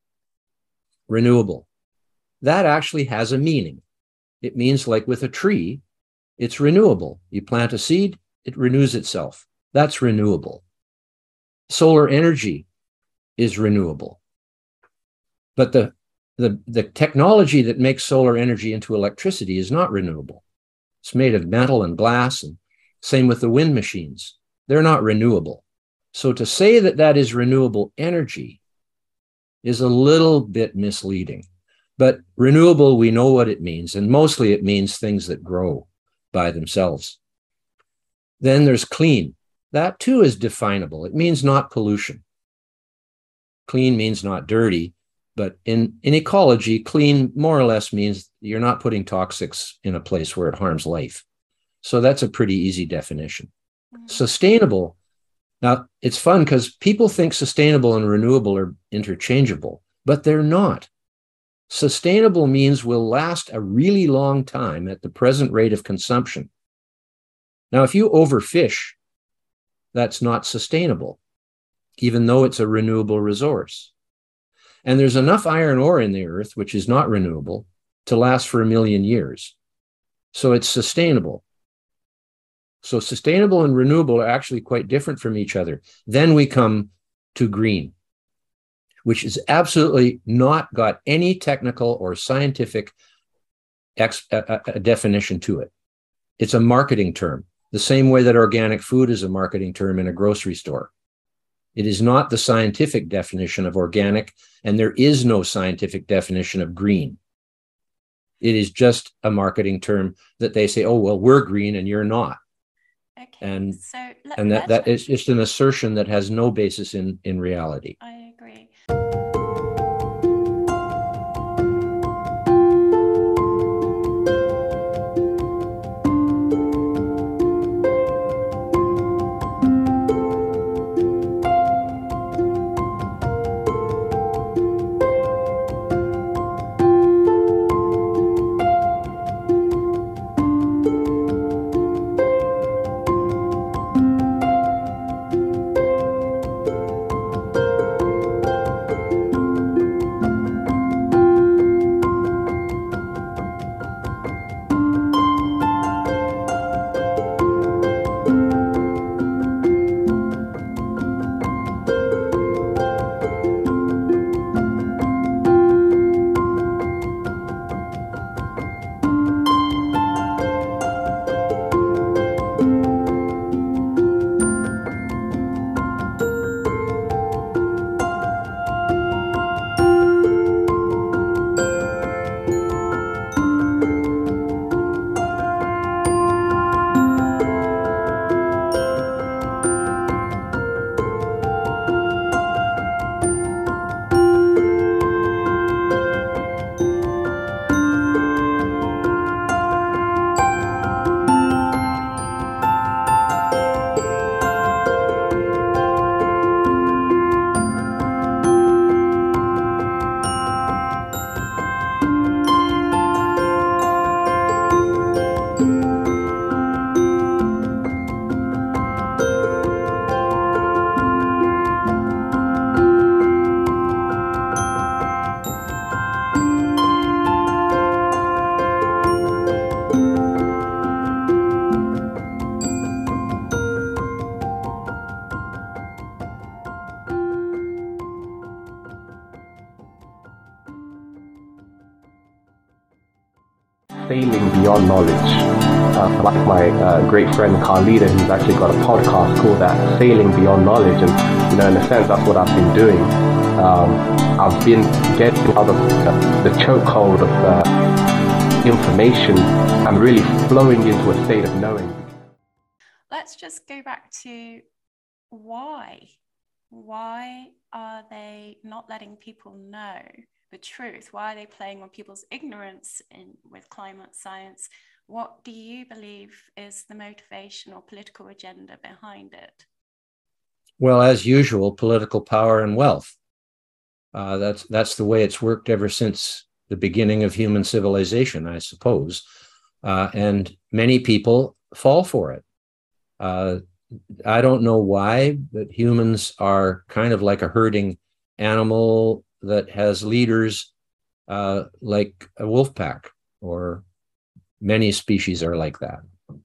renewable. That actually has a meaning. It means, like with a tree, it's renewable. You plant a seed, it renews itself. That's renewable. Solar energy is renewable. But the, the, the technology that makes solar energy into electricity is not renewable. It's made of metal and glass, and same with the wind machines. They're not renewable. So to say that that is renewable energy is a little bit misleading. But renewable, we know what it means, and mostly it means things that grow by themselves. Then there's clean. that too is definable. It means not pollution. Clean means not dirty, but in, in ecology, clean more or less means you're not putting toxics in a place where it harms life. So that's a pretty easy definition. Mm-hmm. Sustainable. Now, it's fun because people think sustainable and renewable are interchangeable, but they're not. Sustainable means will last a really long time at the present rate of consumption. Now, if you overfish, that's not sustainable, even though it's a renewable resource. And there's enough iron ore in the earth, which is not renewable, to last for a million years. So it's sustainable. So sustainable and renewable are actually quite different from each other. Then we come to green, which is absolutely not got any technical or scientific ex- a, a definition to it. It's a marketing term, the same way that organic food is a marketing term in a grocery store. It is not the scientific definition of organic, and there is no scientific definition of green. It is just a marketing term that they say, oh, well, we're green and you're not. Okay. And, so let, and that, that is just an assertion that has no basis in, in reality. I agree. Sailing Beyond Knowledge. Uh, like my uh, great friend Carlita, who's actually got a podcast called that, Sailing Beyond Knowledge. And, you know, in a sense, that's what I've been doing. Um, I've been getting out of uh, the chokehold of uh, information and really flowing into a state of knowing. Let's just go back to why. Why are they not letting people know the truth? Why are they playing on people's ignorance in with climate science? What do you believe is the motivation or political agenda behind it? Well, as usual, political power and wealth. Uh, that's that's the way it's worked ever since the beginning of human civilization, I suppose. Uh, and many people fall for it. Uh, I don't know why, but humans are kind of like a herding animal that has leaders uh, like a wolf pack, or many species are like that.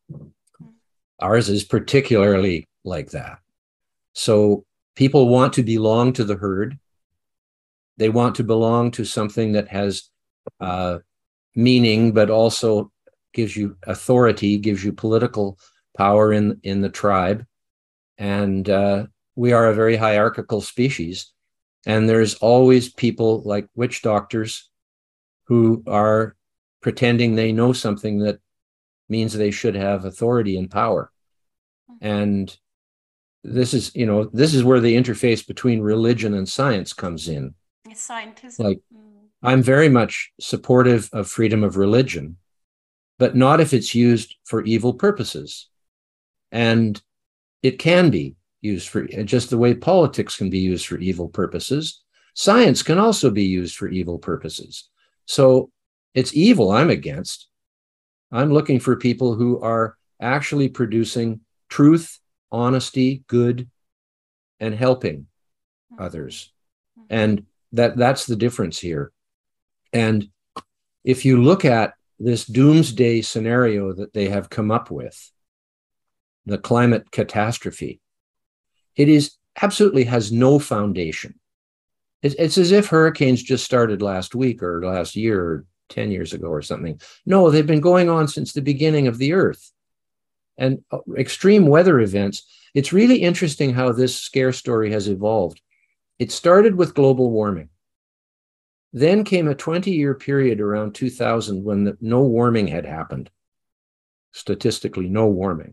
Ours is particularly like that. So people want to belong to the herd. They want to belong to something that has uh, meaning, but also gives you authority, gives you political power in, in the tribe. And uh, we are a very hierarchical species. And there's always people like witch doctors who are pretending they know something that means they should have authority and power. And this is, you know, this is where the interface between religion and science comes in. It's scientism. Like, mm. I'm very much supportive of freedom of religion, but not if it's used for evil purposes. And it can be used for, just the way politics can be used for evil purposes. Science can also be used for evil purposes. So it's evil I'm against. I'm looking for people who are actually producing truth, honesty, good, and helping Mm-hmm. others. Mm-hmm. And that that's the difference here. And if you look at this doomsday scenario that they have come up with, the climate catastrophe, it is absolutely has no foundation. It's, it's as if hurricanes just started last week or last year or ten years ago or something. No, they've been going on since the beginning of the earth. And extreme weather events, it's really interesting how this scare story has evolved. It started with global warming. Then came a twenty-year period around two thousand when the, no warming had happened. Statistically, no warming.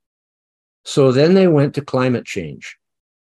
So then they went to climate change.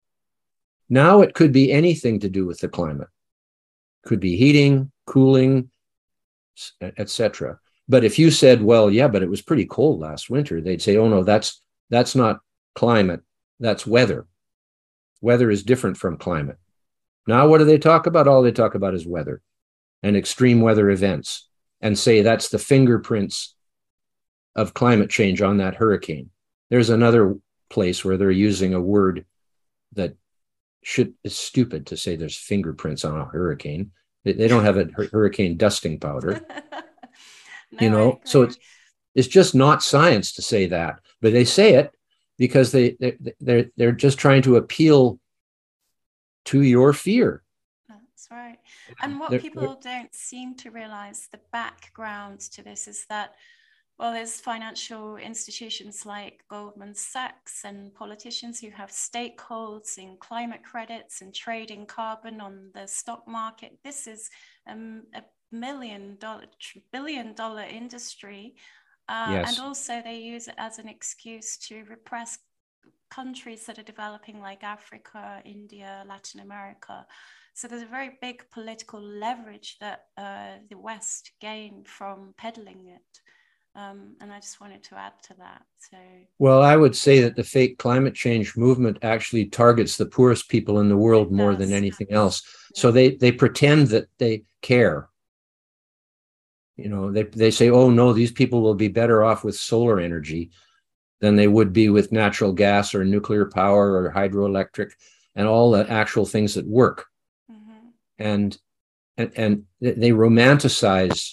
Now it could be anything to do with the climate. Could be heating, cooling, et cetera. But if you said, well, yeah, but it was pretty cold last winter, they'd say, oh, no, that's that's not climate, that's weather. Weather is different from climate. Now, what do they talk about? All they talk about is weather and extreme weather events, and say that's the fingerprints of climate change on that hurricane. There's another place where they're using a word that should is stupid to say there's fingerprints on a hurricane. They, they don't have a hurricane dusting powder. No, you know, so it's it's just not science to say that, but they say it because they they they're they're just trying to appeal to your fear. That's right. And what they're, people they're, don't seem to realize, the background to this is that, well, there's financial institutions like Goldman Sachs and politicians who have stakeholds in climate credits and trading carbon on the stock market. This is um, a million dollar, billion dollar industry. Uh, yes. And also they use it as an excuse to repress countries that are developing like Africa, India, Latin America. So there's a very big political leverage that uh, the West gained from peddling it. Um, and I just wanted to add to that. So, well, I would say that the fake climate change movement actually targets the poorest people in the world more than anything else. Yeah. So they they pretend that they care. You know, they they say, oh no, these people will be better off with solar energy than they would be with natural gas or nuclear power or hydroelectric and all the actual things that work. Mm-hmm. And, and and they romanticize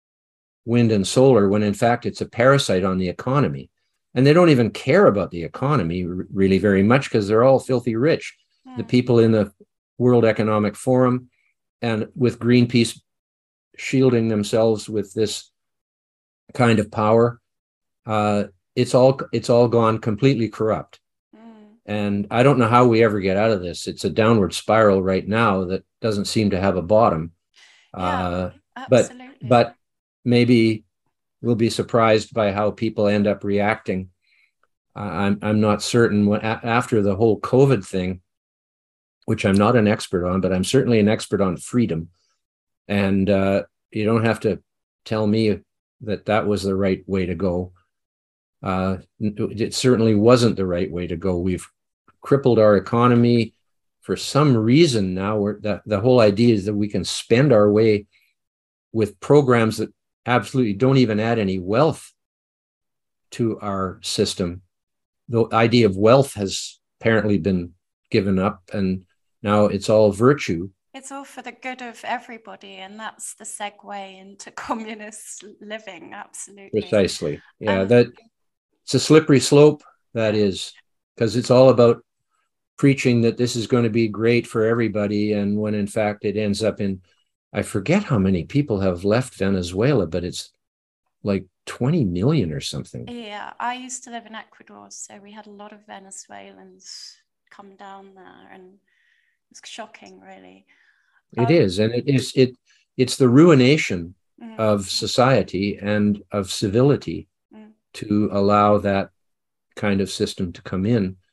wind and solar when in fact it's a parasite on the economy. And they don't even care about the economy really very much because they're all filthy rich. Mm. The people in the World Economic Forum and with Greenpeace shielding themselves with this kind of power, uh, it's all it's all gone completely corrupt. Mm. And I don't know how we ever get out of this. It's a downward spiral right now that doesn't seem to have a bottom. Yeah, uh, absolutely. But but maybe we'll be surprised by how people end up reacting. Uh, I'm I'm not certain. When, a, after the whole COVID thing, which I'm not an expert on, but I'm certainly an expert on freedom. And uh, you don't have to tell me that that was the right way to go. Uh, it certainly wasn't the right way to go. We've crippled our economy for some reason now. We're, that the whole idea is that we can spend our way with programs that absolutely don't even add any wealth to our system. The idea of wealth has apparently been given up, and now it's all virtue. It's all for the good of everybody, and that's the segue into communist living. Absolutely. Precisely. Yeah, um, that it's a slippery slope, that is, because it's all about preaching that this is going to be great for everybody, and when in fact it ends up in, I forget how many people have left Venezuela, but it's like twenty million or something. Yeah, I used to live in Ecuador, so we had a lot of Venezuelans come down there, and it's shocking, really. It um, is, and it is it it's the ruination mm, of society and of civility mm. to allow that kind of system to come in.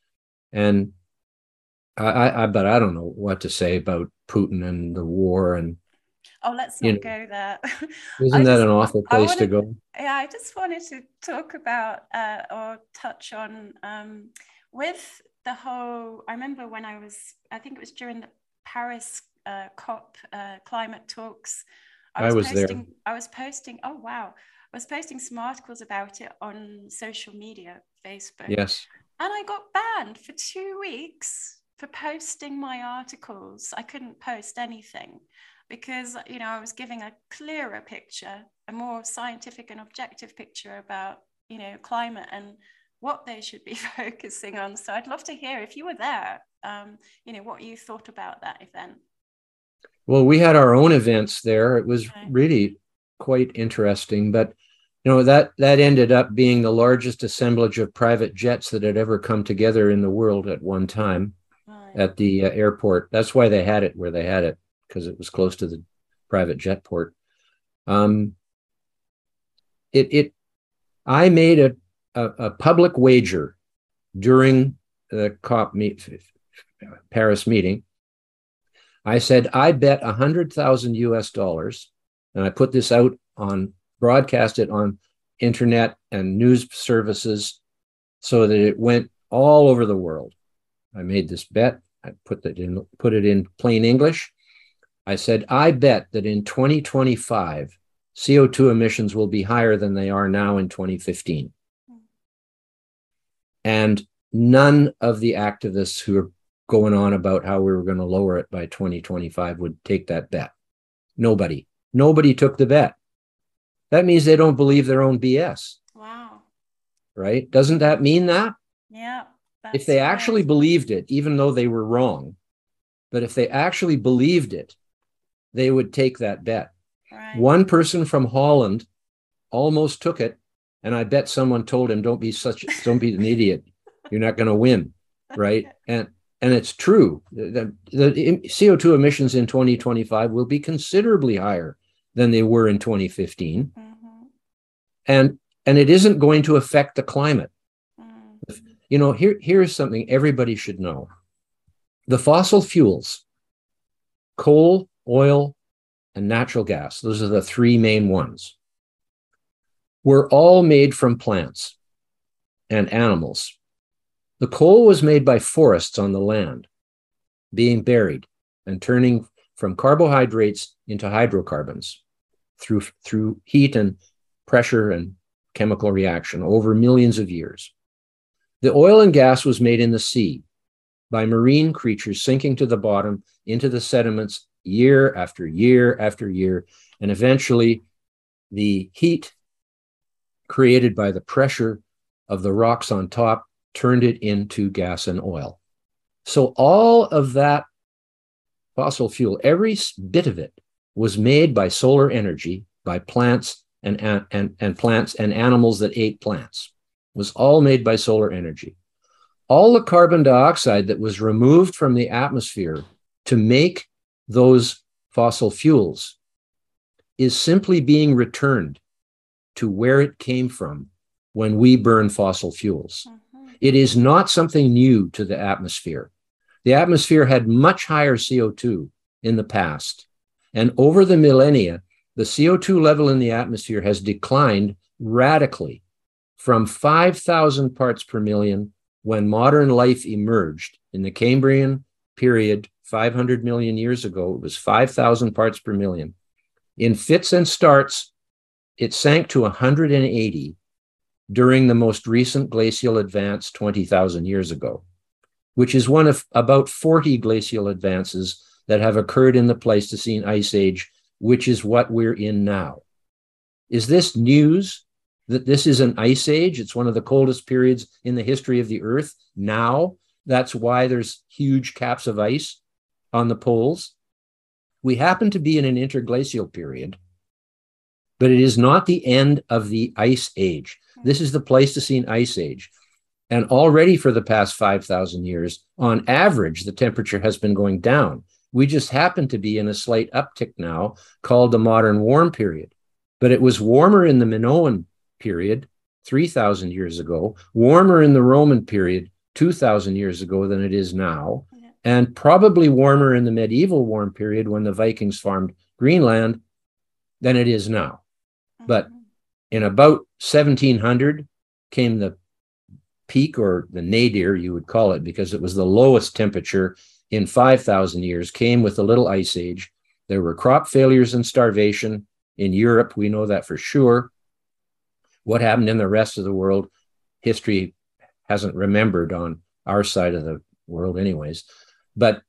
And I, I, but I don't know what to say about Putin and the war. And oh, let's you not know, go there. isn't I that just, an awful I place to wanted, go? yeah, I just wanted to talk about uh, or touch on um, with the whole. I remember when I was, I think it was during the Paris uh, COP uh, climate talks. I I was was there. posting. I was posting. Oh wow! I was posting some articles about it on social media, Facebook, Yes. and I got banned for two weeks for posting my articles. I couldn't post anything because, you know, I was giving a clearer picture, a more scientific and objective picture about, you know, climate and what they should be focusing on. So I'd love to hear, if you were there, um, you know, what you thought about that event. Well, we had our own events there. It was Right. really quite interesting, but you know, that that ended up being the largest assemblage of private jets that had ever come together in the world at one time Right. at the uh, airport. That's why they had it where they had it, because it was close to the private jet port. Um, it it I made a, a, a public wager during the COP meet, Paris meeting. I said, I bet one hundred thousand U S dollars, and I put this out on, broadcast it on internet and news services so that it went all over the world. I made this bet. I put that in, put it in plain English. I said, I bet that in twenty twenty-five, C O two emissions will be higher than they are now in twenty fifteen. And none of the activists who are going on about how we were going to lower it by twenty twenty-five would take that bet. Nobody. Nobody took the bet. That means they don't believe their own B S. Wow. Right? Doesn't that mean that? Yeah. If they right. actually believed it, even though they were wrong, but if they actually believed it, they would take that bet. Right. One person from Holland almost took it, and I bet someone told him, don't be such, don't be an idiot. You're not going to win. Right? And And it's true. The, the C O two emissions in twenty twenty-five will be considerably higher than they were in twenty fifteen. Mm-hmm. And, and it isn't going to affect the climate. Mm-hmm. You know, here, here's something everybody should know. The fossil fuels, coal, oil, and natural gas, those are the three main ones, were all made from plants and animals. The coal was made by forests on the land, being buried and turning from carbohydrates into hydrocarbons through, through heat and pressure and chemical reaction over millions of years. The oil and gas was made in the sea by marine creatures sinking to the bottom into the sediments year after year after year, and eventually the heat created by the pressure of the rocks on top turned it into gas and oil. So all of that fossil fuel, every bit of it, was made by solar energy, by plants and, and, and plants and animals that ate plants. It was all made by solar energy. All the carbon dioxide that was removed from the atmosphere to make those fossil fuels is simply being returned to where it came from when we burn fossil fuels. Mm-hmm. It is not something new to the atmosphere. The atmosphere had much higher C O two in the past. And over the millennia, the C O two level in the atmosphere has declined radically from five thousand parts per million when modern life emerged in the Cambrian period five hundred million years ago. It was five thousand parts per million. In fits and starts, it sank to one hundred eighty during the most recent glacial advance twenty thousand years ago, which is one of about forty glacial advances that have occurred in the Pleistocene Ice Age, which is what we're in now. Is this news that this is an ice age? It's one of the coldest periods in the history of the Earth now. That's why there's huge caps of ice on the poles. We happen to be in an interglacial period, but it is not the end of the ice age. This is the Pleistocene Ice Age. And already for the past five thousand years, on average, the temperature has been going down. We just happen to be in a slight uptick now called the modern warm period. But it was warmer in the Minoan period three thousand years ago, warmer in the Roman period two thousand years ago than it is now, Yeah. and probably warmer in the medieval warm period when the Vikings farmed Greenland than it is now. Mm-hmm. But in about seventeen hundred came the peak, or the nadir, you would call it, because it was the lowest temperature in five thousand years, came with the Little Ice Age. There were crop failures and starvation in Europe. We know that for sure. What happened in the rest of the world, history hasn't remembered on our side of the world anyways. But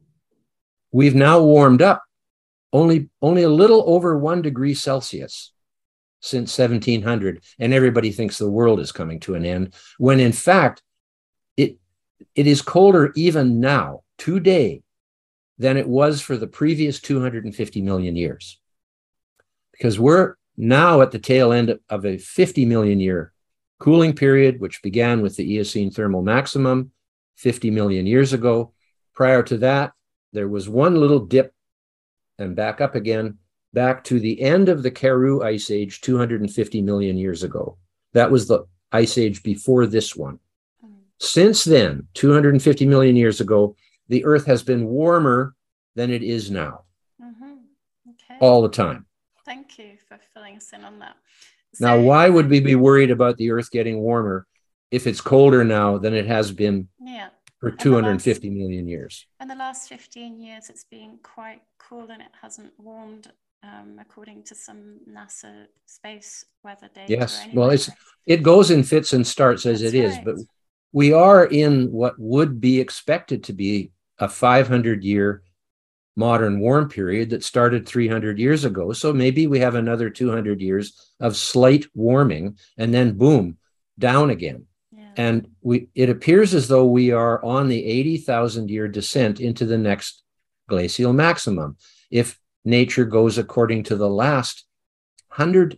we've now warmed up only, only a little over one degree Celsius since seventeen hundred, and everybody thinks the world is coming to an end, when in fact, it, it is colder even now, today, than it was for the previous two hundred fifty million years. Because we're now at the tail end of a fifty million year cooling period, which began with the Eocene thermal maximum fifty million years ago. Prior to that, there was one little dip and back up again, back to the end of the Karoo Ice Age two hundred fifty million years ago. That was the ice age before this one. Mm. Since then, two hundred fifty million years ago, the Earth has been warmer than it is now. Mm-hmm. Okay. All the time. Thank you for filling us in on that. So, now, why would we be worried about the Earth getting warmer if it's colder now than it has been yeah. for two hundred fifty million years? In the last fifteen years, it's been quite cool, and it hasn't warmed, um, according to some NASA space weather data. Yes, anyway. well, it's it goes in fits and starts as That's it is, right. but we are in what would be expected to be a five hundred year modern warm period that started three hundred years ago. So maybe we have another two hundred years of slight warming, and then boom, down again. Yeah. And we it appears as though we are on the eighty thousand year descent into the next glacial maximum, if nature goes according to the last hundred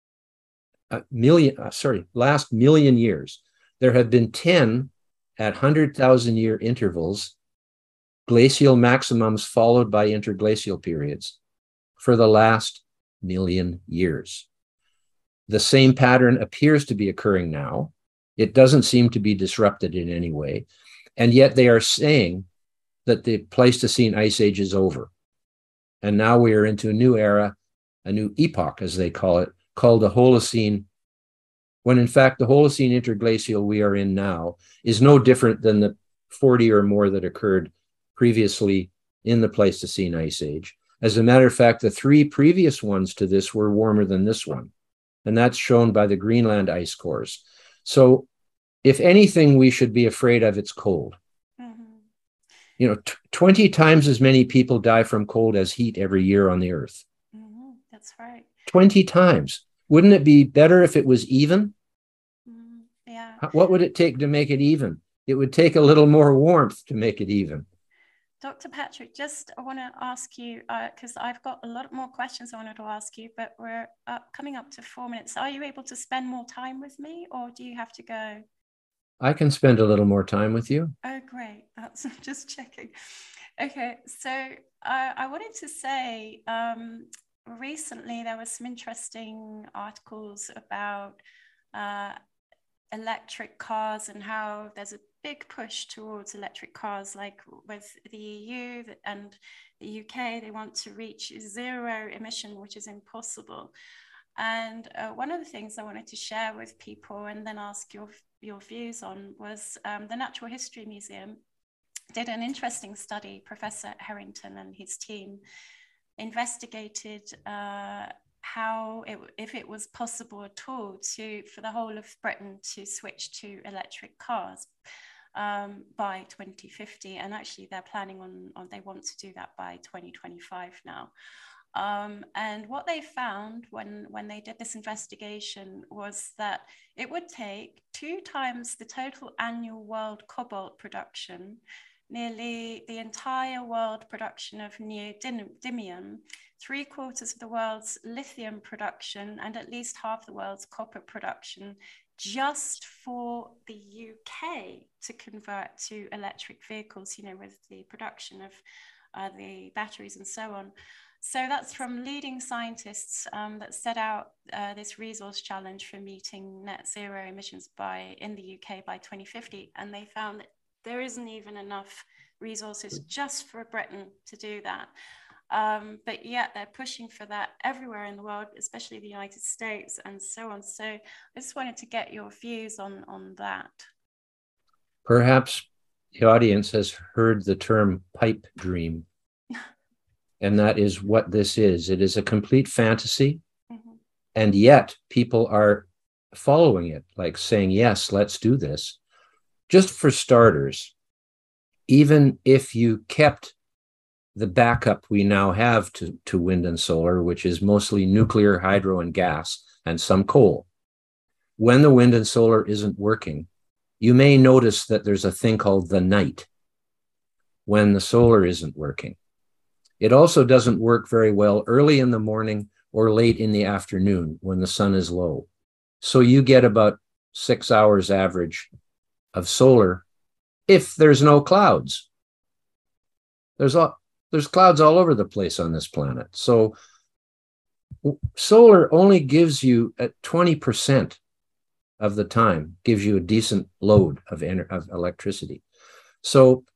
uh, million, uh, sorry, last million years. There have been ten at one hundred thousand year intervals, glacial maximums followed by interglacial periods for the last million years. The same pattern appears to be occurring now. It doesn't seem to be disrupted in any way. And yet they are saying that the Pleistocene Ice Age is over. And now we are into a new era, a new epoch, as they call it, called the Holocene, when in fact the Holocene interglacial we are in now is no different than the forty or more that occurred previously in the Pleistocene Ice Age. As a matter of fact, the three previous ones to this were warmer than this one. And that's shown by the Greenland ice cores. So if anything we should be afraid of, it's cold. Mm-hmm. You know, t- twenty times as many people die from cold as heat every year on the Earth. Mm-hmm. That's right. twenty times. Wouldn't it be better if it was even? Mm, yeah. What would it take to make it even? It would take a little more warmth to make it even. Doctor Patrick, just I want to ask you, because uh, I've got a lot more questions I wanted to ask you, but we're up, coming up to four minutes. Are you able to spend more time with me, or do you have to go? I can spend a little more time with you. Oh, great. That's just checking. Okay, so uh, I wanted to say, um, recently there were some interesting articles about uh, electric cars and how there's a big push towards electric cars, like with the E U and the U K. They want to reach zero emission, which is impossible. And uh, one of the things I wanted to share with people and then ask your, your views on was um, the Natural History Museum did an interesting study. Professor Harrington and his team investigated uh, how, it, if it was possible at all to, for the whole of Britain to switch to electric cars um, by twenty fifty. And actually they're planning on, on, they want to do that by twenty twenty-five now. Um, and what they found when, when they did this investigation was that it would take two times the total annual world cobalt production, nearly the entire world production of neodymium, three quarters of the world's lithium production, and at least half the world's copper production, just for the U K to convert to electric vehicles, you know, with the production of uh, the batteries and so on. So that's from leading scientists um, that set out uh, this resource challenge for meeting net zero emissions by in the U K by twenty fifty. And they found that there isn't even enough resources just for Britain to do that. Um, but yet they're pushing for that everywhere in the world, especially the United States and so on. So I just wanted to get your views on, on that. Perhaps the audience has heard the term pipe dream. And that is what this is. It is a complete fantasy. Mm-hmm. And yet people are following it, like saying, yes, let's do this. Just for starters, even if you kept the backup we now have to, to wind and solar, which is mostly nuclear, hydro, and gas, and some coal, when the wind and solar isn't working, you may notice that there's a thing called the night when the solar isn't working. It also doesn't work very well early in the morning or late in the afternoon when the sun is low. So you get about six hours average of solar if there's no clouds. There's, all, there's clouds all over the place on this planet. So solar only gives you at twenty percent of the time, gives you a decent load of, of electricity. So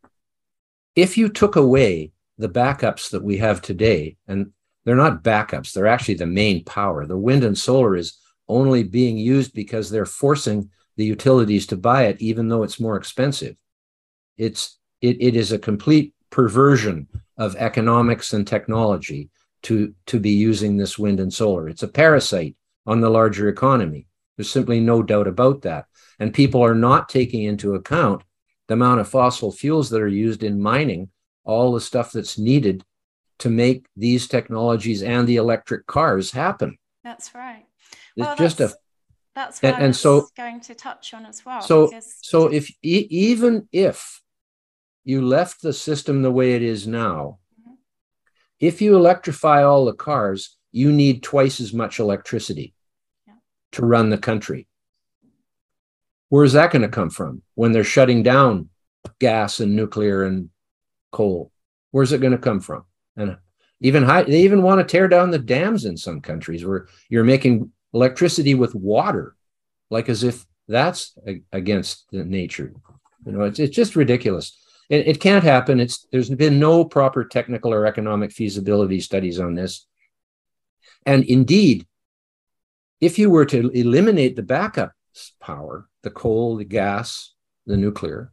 if you took away the backups that we have today, and they're not backups, they're actually the main power. The wind and solar is only being used because they're forcing the utilities to buy it, even though it's more expensive. It's, it, it is a complete perversion of economics and technology to, to be using this wind and solar. It's a parasite on the larger economy. There's simply no doubt about that. And people are not taking into account the amount of fossil fuels that are used in mining, all the stuff that's needed to make these technologies and the electric cars happen. That's right. It's well, just that's, a that's what and, I and was so going to touch on as well. So because so if e- even if you left the system the way it is now, mm-hmm. if you electrify all the cars, you need twice as much electricity yeah. to run the country. Where's that going to come from when they're shutting down gas and nuclear and coal? Where's it going to come from? And even high, they even want to tear down the dams in some countries where you're making electricity with water, like as if that's a, against the nature. You know, it's it's just ridiculous. It, it can't happen. It's there's been no proper technical or economic feasibility studies on this. And indeed, if you were to eliminate the backup power, the coal, the gas, the nuclear,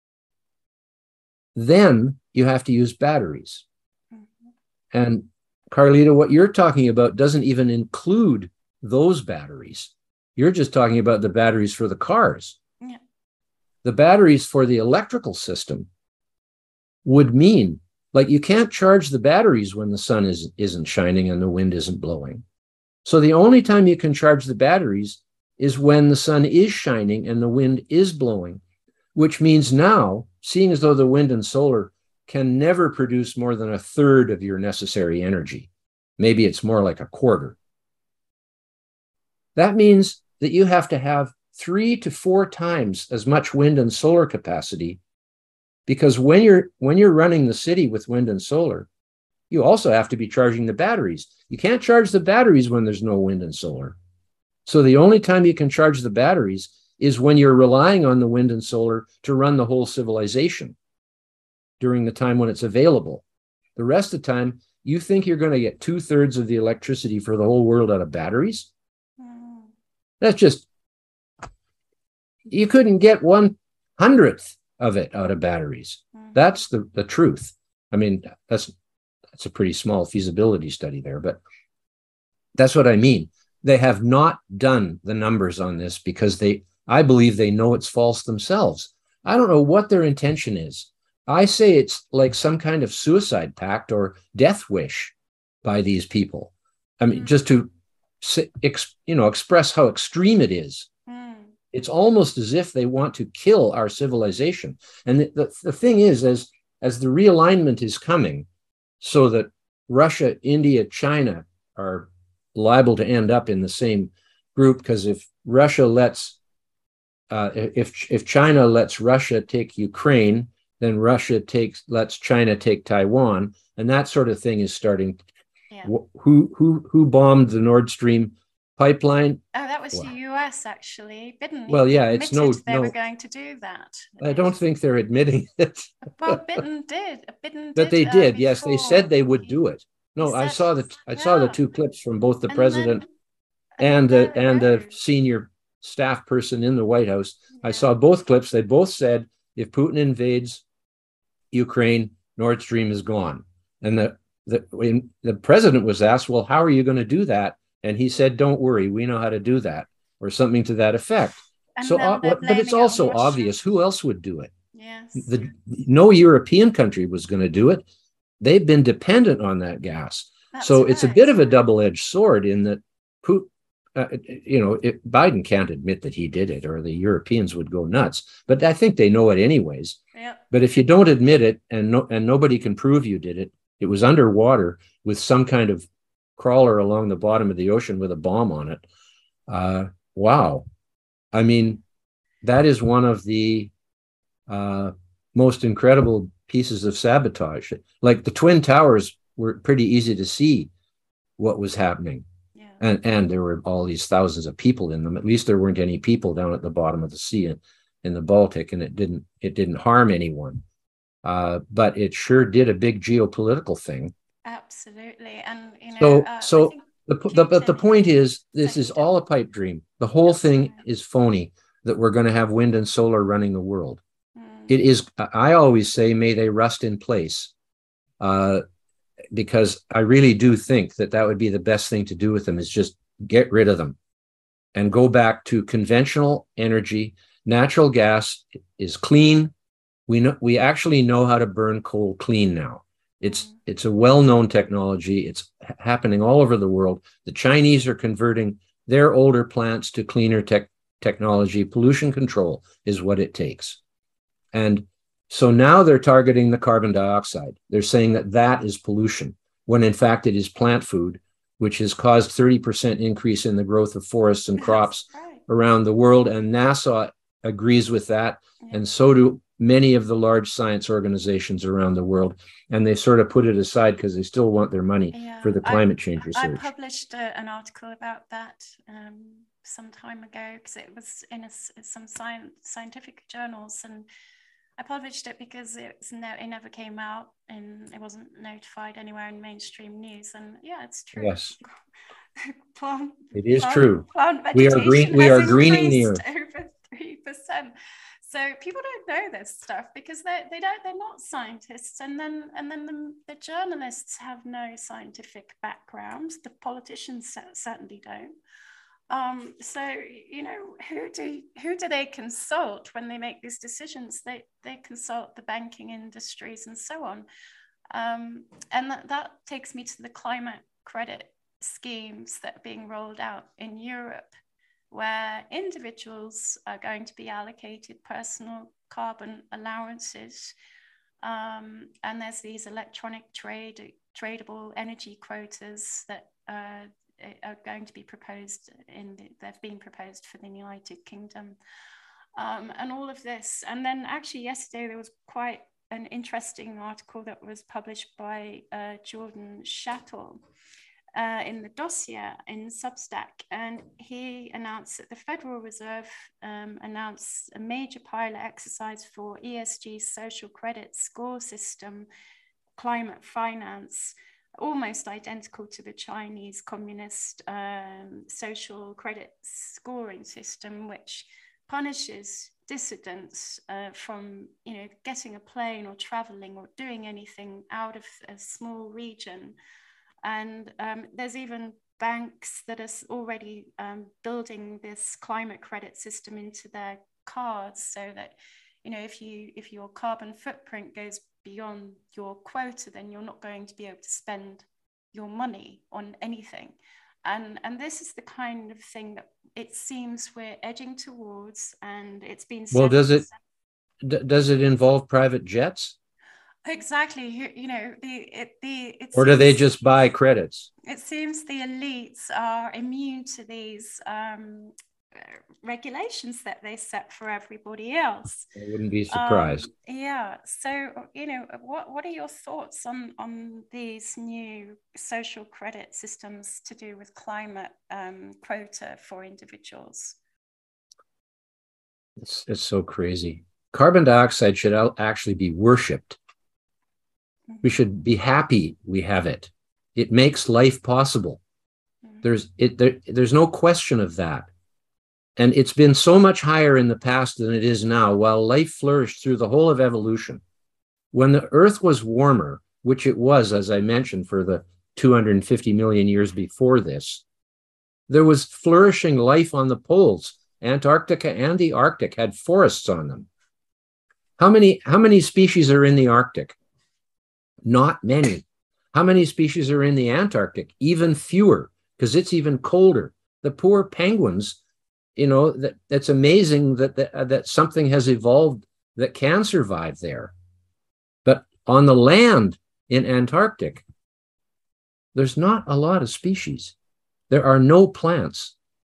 then you have to use batteries. Mm-hmm. And Carlita, what you're talking about doesn't even include those batteries. You're just talking about the batteries for the cars. Yeah. The batteries for the electrical system would mean, like, you can't charge the batteries when the sun is, isn't shining and the wind isn't blowing. So the only time you can charge the batteries is when the sun is shining and the wind is blowing, which means now, seeing as though the wind and solar can never produce more than a third of your necessary energy, maybe it's more like a quarter. That means that you have to have three to four times as much wind and solar capacity, because when you're when you're running the city with wind and solar, you also have to be charging the batteries. You can't charge the batteries when there's no wind and solar. So the only time you can charge the batteries is when you're relying on the wind and solar to run the whole civilization during the time when it's available. The rest of the time, you think you're going to get two thirds of the electricity for the whole world out of batteries? Mm. That's just, you couldn't get one hundredth of it out of batteries. Mm. That's the, the truth. I mean, that's, that's a pretty small feasibility study there, but that's what I mean. They have not done the numbers on this because they, I believe they know it's false themselves. I don't know what their intention is. I say it's like some kind of suicide pact or death wish by these people. I mean, mm. just to, you know, express how extreme it is. Mm. It's almost as if they want to kill our civilization. And the, the, the thing is, as, as the realignment is coming, so that Russia, India, China are liable to end up in the same group, because if Russia lets, uh, if if China lets Russia take Ukraine then Russia takes lets China take Taiwan, and that sort of thing is starting. Yeah. Who who who bombed the Nord Stream pipeline? Oh, that was Wow. the U S actually. Biden Well, yeah, admitted it's no they no. were going to do that. I don't think they're admitting it. Well, Biden did. Biden But did. they uh, did. Yes, they said before. they would He- do it. No, he I said- saw the I saw the yeah. two clips from both the And president then- and then the there and it the goes. senior staff person in the White House. I Yeah. saw both clips. They both said if Putin invades Ukraine, Nord Stream is gone. And the the when the president was asked, well, how are you going to do that? And he said, don't worry, we know how to do that, or something to that effect. And So, then uh, they're what, but it's blaming it on also Russia. obvious who else would do it. Yes. The, no European country was going to do it. They've been dependent on that gas. That's So it's a right. bit of a double-edged sword in that Putin, uh, you know, it, Biden can't admit that he did it, or the Europeans would go nuts. But I think they know it anyways. Yep. But if you don't admit it, and no, and nobody can prove you did it, it was underwater with some kind of crawler along the bottom of the ocean with a bomb on it. Uh, wow. I mean, that is one of the uh, most incredible pieces of sabotage. Like the Twin Towers were pretty easy to see what was happening. Yeah. And, and there were all these thousands of people in them. At least there weren't any people down at the bottom of the sea in, in the Baltic, and it didn't it didn't harm anyone. Uh, but it sure did a big geopolitical thing. Absolutely. And, you know, So, uh, I so think the, the but the Putin- point is, this is Second. all a pipe dream. The whole That's thing right. is phony. That we're going to have wind and solar running the world. Mm. It is. I always say, may they rust in place, uh, because I really do think that that would be the best thing to do with them, is just get rid of them and go back to conventional energy. Natural gas is clean. We know we actually know how to burn coal clean now. It's Mm. it's a well-known technology. It's ha- happening all over the world. The Chinese are converting their older plants to cleaner tech technology. Pollution control is what it takes. And so now they're targeting the carbon dioxide. They're saying that that is pollution, when in fact it is plant food, which has caused thirty percent increase in the growth of forests and crops That's right. around the world. And NASA agrees with that. Yeah. And so do many of the large science organizations around the world. And they sort of put it aside because they still want their money Yeah. for the I- climate change I research. published a, an article about that um, some time ago because it was in a s some science, scientific journals, and I published it because it's no, it never came out and it wasn't notified anywhere in mainstream news. And yeah, it's true. Yes. plant, It is plant, true. Plant We are vegetation green- we has are greening the increased over three percent. So people don't know this stuff because they they don't they're not scientists, and then and then the, the journalists have no scientific background. The politicians certainly don't. Um, so you know, who do who do they consult when they make these decisions? They they consult the banking industries and so on. Um, and that, that takes me to the climate credit schemes that are being rolled out in Europe, where individuals are going to be allocated personal carbon allowances. Um, and there's these electronic trade, tradable energy quotas that uh, are going to be proposed in, the, they've been proposed for the United Kingdom. Um, and all of this. And then actually yesterday there was quite an interesting article that was published by uh, Jordan Chattel uh, in the dossier in Substack. And he announced that the Federal Reserve um, announced a major pilot exercise for E S G social credit score system, climate finance, almost identical to the Chinese communist um, social credit scoring system, which punishes dissidents uh, from, you know, getting a plane or traveling or doing anything out of a small region. And um, there's even banks that are already um, building this climate credit system into their cards, so that, you know, if you if your carbon footprint goes beyond your quota, then you're not going to be able to spend your money on anything. And, and this is the kind of thing that it seems we're edging towards, and it's been Well, does it said- d- does it involve private jets, exactly, you, you know, the it the it or do they seems- just buy credits? It seems the elites are immune to these um, regulations that they set for everybody else. I wouldn't be surprised. Um, yeah. So, you know, what, what are your thoughts on, on these new social credit systems to do with climate um, quota for individuals? It's, it's so crazy. Carbon dioxide should actually be worshipped. Mm-hmm. We should be happy we have it. It makes life possible. Mm-hmm. There's it. There, there's no question of that. And it's been so much higher in the past than it is now, while life flourished through the whole of evolution. When the Earth was warmer, which it was, as I mentioned, for the two hundred fifty million years before this, there was flourishing life on the poles. Antarctica and the Arctic had forests on them. How many, how many species are in the Arctic? Not many. How many species are in the Antarctic? Even fewer, because it's even colder. The poor penguins, you know, that, that's amazing that, that, uh, that something has evolved that can survive there. But on the land in Antarctic, there's not a lot of species. There are no plants,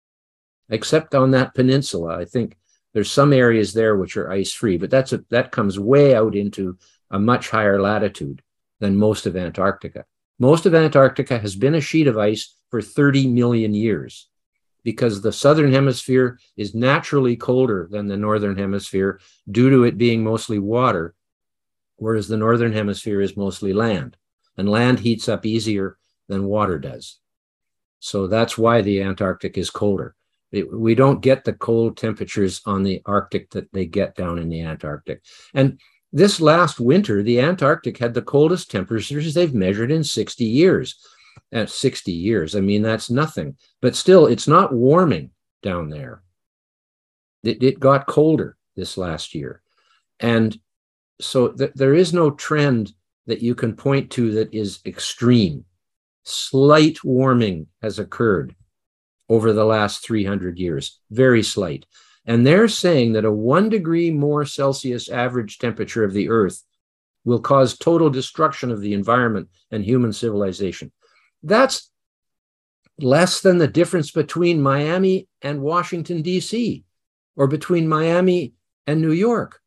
except on that peninsula. I think there's some areas there which are ice-free, but that's a, that comes way out into a much higher latitude than most of Antarctica. Most of Antarctica has been a sheet of ice for thirty million years because the southern hemisphere is naturally colder than the northern hemisphere due to it being mostly water, whereas the northern hemisphere is mostly land, and land heats up easier than water does. So that's why the Antarctic is colder. It, we don't get the cold temperatures on the Arctic that they get down in the Antarctic. And this last winter, the Antarctic had the coldest temperatures they've measured in sixty years. At sixty years, I mean, that's nothing. But still, it's not warming down there. It, it got colder this last year. And so th- there is no trend that you can point to that is extreme. Slight warming has occurred over the last three hundred years, very slight. And they're saying that a one degree more Celsius average temperature of the Earth will cause total destruction of the environment and human civilization. That's less than the difference between Miami and Washington, D C, or between Miami and New York.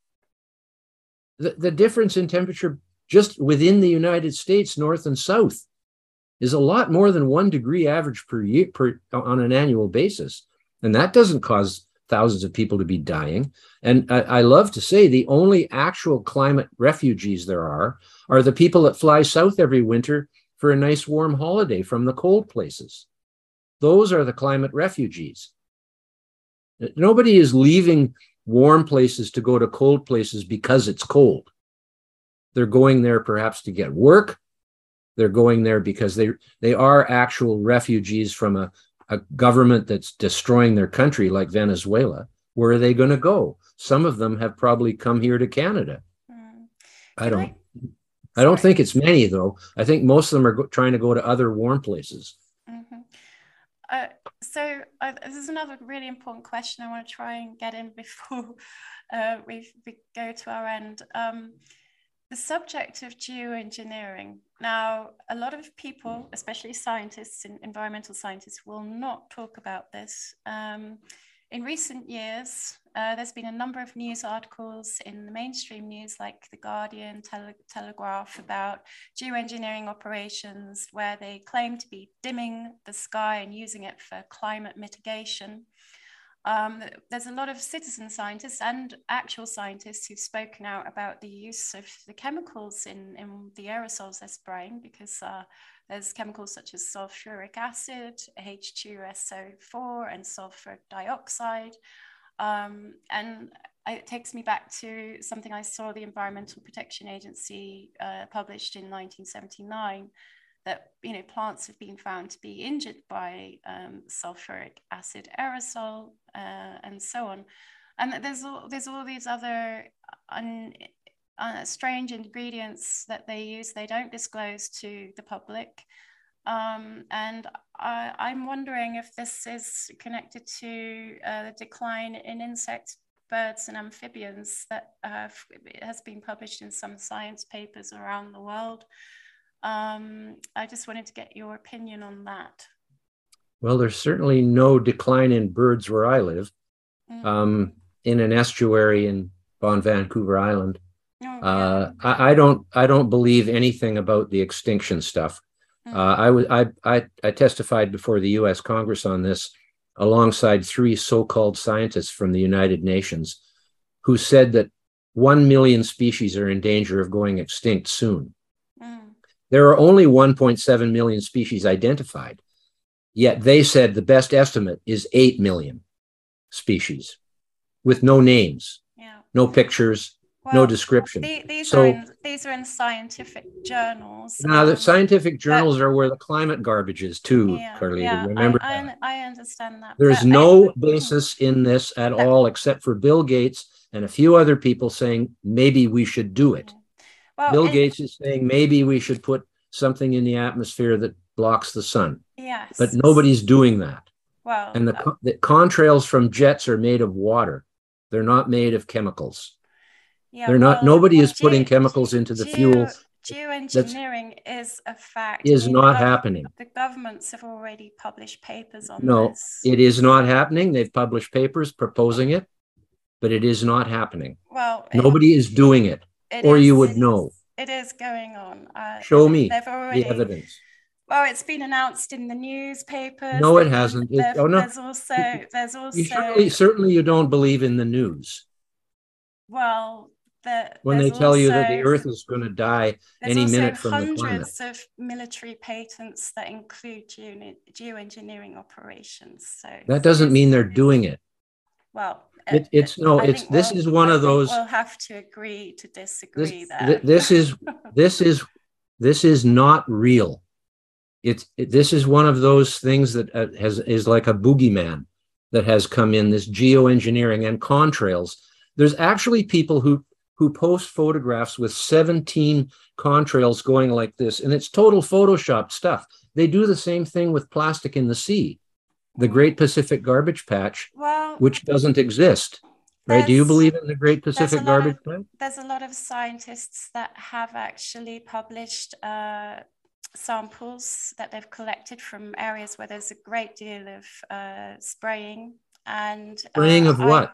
The, the difference in temperature just within the United States, north and south, is a lot more than one degree average per year per, on an annual basis. And that doesn't cause thousands of people to be dying. And I, I love to say the only actual climate refugees there are are the people that fly south every winter for a nice warm holiday from the cold places. Those are the climate refugees. Nobody is leaving warm places to go to cold places because it's cold. They're going there perhaps to get work. They're going there because they, they are actual refugees from a, a government that's destroying their country, like Venezuela. Where are they going to go? Some of them have probably come here to Canada. Mm. I don't. I, I don't think it's many, though. I think most of them are go- trying to go to other warm places. Mm-hmm. Uh, so uh, this is another really important question I want to try and get in before uh, we, we go to our end. Um, the subject of geoengineering. Now, a lot of people, especially scientists and environmental scientists, will not talk about this. Um, in recent years, uh, there's been a number of news articles in the mainstream news like The Guardian, Tele- Telegraph about geoengineering operations where they claim to be dimming the sky and using it for climate mitigation. Um, there's a lot of citizen scientists and actual scientists who've spoken out about the use of the chemicals in, in the aerosols they're spraying, because uh, there's chemicals such as sulfuric acid, H two S O four, and sulfur dioxide. Um, and it takes me back to something I saw the Environmental Protection Agency uh, published in nineteen seventy-nine, that, you know, plants have been found to be injured by um, sulfuric acid aerosol uh, and so on. And there's all, there's all these other un, uh, strange ingredients that they use, they don't disclose to the public. Um, and I, I'm wondering if this is connected to uh, the decline in insects, birds and amphibians that uh, has been published in some science papers around the world. Um, I just wanted to get your opinion on that. Well, there's certainly no decline in birds where I live, Mm. um, in an estuary in on Vancouver Island. Oh, Uh, yeah. I, I don't I don't believe anything about the extinction stuff. Mm. Uh, I was I, I I testified before the U S Congress on this, alongside three so-called scientists from the United Nations, who said that one million species are in danger of going extinct soon. Mm. There are only one point seven million species identified, yet they said the best estimate is eight million species with no names, Yeah. no pictures, no Well, description. the, these So are in, these are in scientific journals. now the um, scientific journals are where the climate garbage is too, yeah, Carlita. yeah, Remember I, that. I I understand that. There's but no I, basis in this at No. all, except for Bill Gates and a few other people saying maybe we should do it. well, Bill it- Gates is saying maybe we should put something in the atmosphere that blocks the sun, yes, but nobody's doing that. Well, And the, uh, co- the contrails from jets are made of water. They're not made of chemicals. yeah, They're not. well, Nobody is ge- putting chemicals into the geo- fuel. Geoengineering is a fact. Is I mean, not the gov- happening. The governments have already published papers on No, this. it is not happening. They've published papers proposing it, but it is not happening. Well, it- Nobody is doing it, it or you is- would know. It is going on. Uh, Show me they've already, the evidence. Well, it's been announced in the newspapers. No, it They've- hasn't. It- they've- oh, no. There's also there's also You surely, certainly you don't believe in the news well the, when they there's tell you that the also- Earth is going to die There's any also minute from the climate. hundreds of military patents that include geo- geoengineering operations. So That doesn't mean they're doing it. well. It, uh, it's no. I It's think this we'll- is one I of think those. We'll have to agree to disagree This, there. th- this is this is this is not real. It's it, this is one of those things that uh, has is like a boogeyman that has come in. This geoengineering and contrails. There's actually people who who post photographs with seventeen contrails going like this, and it's total Photoshop stuff. They do the same thing with plastic in the sea, the Great Pacific Garbage Patch, well, which doesn't exist. Right? Do you there's- believe in the Great there's a Pacific lot Garbage of- Patch? there's a lot of scientists that have actually published uh, samples that they've collected from areas where there's a great deal of uh, spraying and Spraying uh, of what?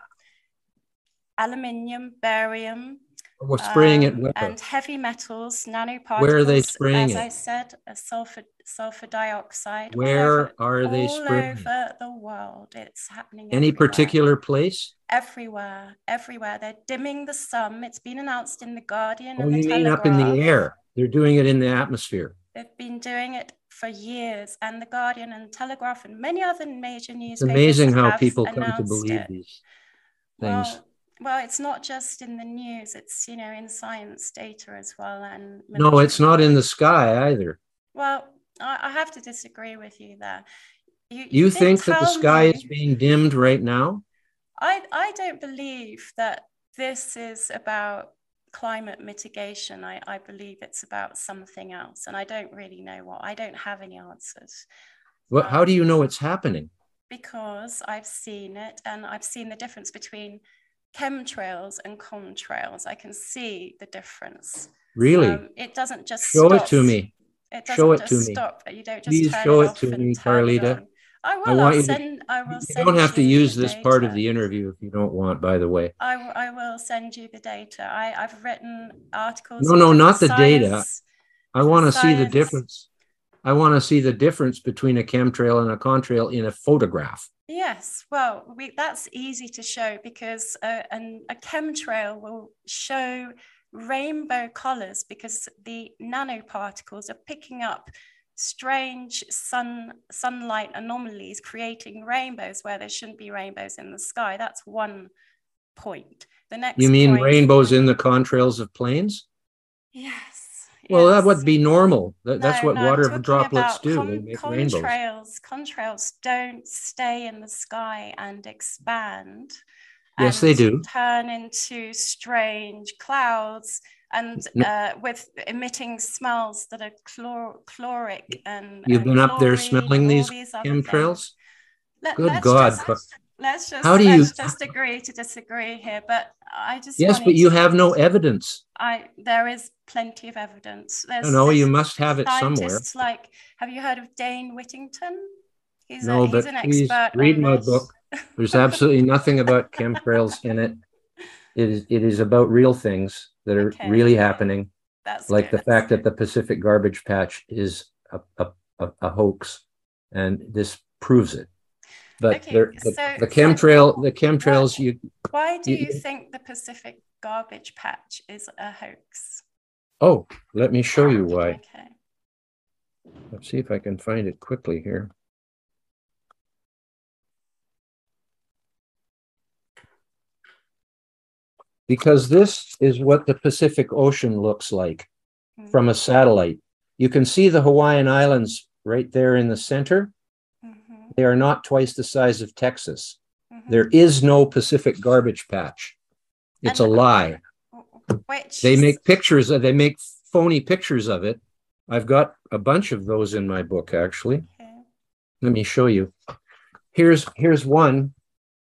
I- aluminium, barium, We're spraying it um, where? and heavy metals, nanoparticles. Where are they spraying as it? I said, a sulfur sulfur dioxide. all Where over- are they all spraying it? over the world? It's happening. Any everywhere. particular place? Everywhere, everywhere. They're dimming the sun. It's been announced in the Guardian Oh, and the you mean Telegraph. up in the air? They're doing it in the atmosphere. They've been doing it for years, and the Guardian and Telegraph and many other major It's newspapers amazing how have people come to announced believe it. these things. Well, well, it's not just in the news. It's, you know, in science data as well. And No, military it's not in the data. sky either. Well, I, I have to disagree with you there. You, You did think that the tell sky me- is being dimmed right now? I, I don't believe that this is about climate mitigation. I, I believe it's about something else. And I don't really know what. I don't have any answers What, how do you know it's happening? because I've seen it and I've seen the difference between chemtrails and contrails. I can see the difference. Really? Um, it doesn't just Show stop. it to me. It doesn't Show it just to me. stop. You don't just Please turn show it it off to and me, turn it Carlita. on. I will. I I want will you to- send. I will You send don't have to you use the this part of data. the interview if you don't want, by the way. I, w- I will send you the data. I, I've written articles. No, in no, not different the data. science- I want to see the science. difference. I want to see the difference between a chemtrail and a contrail in a photograph. Yes, well, we, that's easy to show because uh, an, a chemtrail will show rainbow colors because the nanoparticles are picking up strange sun sunlight anomalies, creating rainbows where there shouldn't be rainbows in the sky. That's one point. The next You mean point, rainbows in the contrails of planes? Yes. Well, that yes. would be normal. That, that's No, what no, I'm water talking droplets about do. con- They make rainbows. Contrails, contrails don't stay in the sky and expand. Yes, and they do. Turn into strange clouds and No. uh, with emitting smells that are chlor- chloric and You've and been up there chlorine smelling and all these other chemtrails? things. Let, Good let's God. Just, let's just How do you- let's just agree to disagree here. But I just Yes, wanted but you to- have no evidence. I there is plenty of evidence. There's, No, there's you must have it somewhere. scientists like, have you heard of Dane Whittington? He's a No, he's but an please expert read on my this. book. There's absolutely nothing about chemtrails in it. It is it is about real things that are Okay. really happening, That's like good. the fact that the Pacific garbage patch is a, a, a, a hoax, and this proves it. But Okay, there, the, so- the so chemtrail, the chemtrails, what- you Why do you You- think the Pacific garbage patch is a hoax? oh, let me show you why. Okay. Let's see if I can find it quickly here. Because this is what the Pacific Ocean looks like Mm. from a satellite. You can see the Hawaiian Islands right there in the center. Mm-hmm. They are not twice the size of Texas. Mm-hmm. There is no Pacific garbage patch. It's And- a lie. Which They make pictures of, they make phony pictures of it. I've got a bunch of those in my book, actually. Okay. Let me show you. Here's here's one.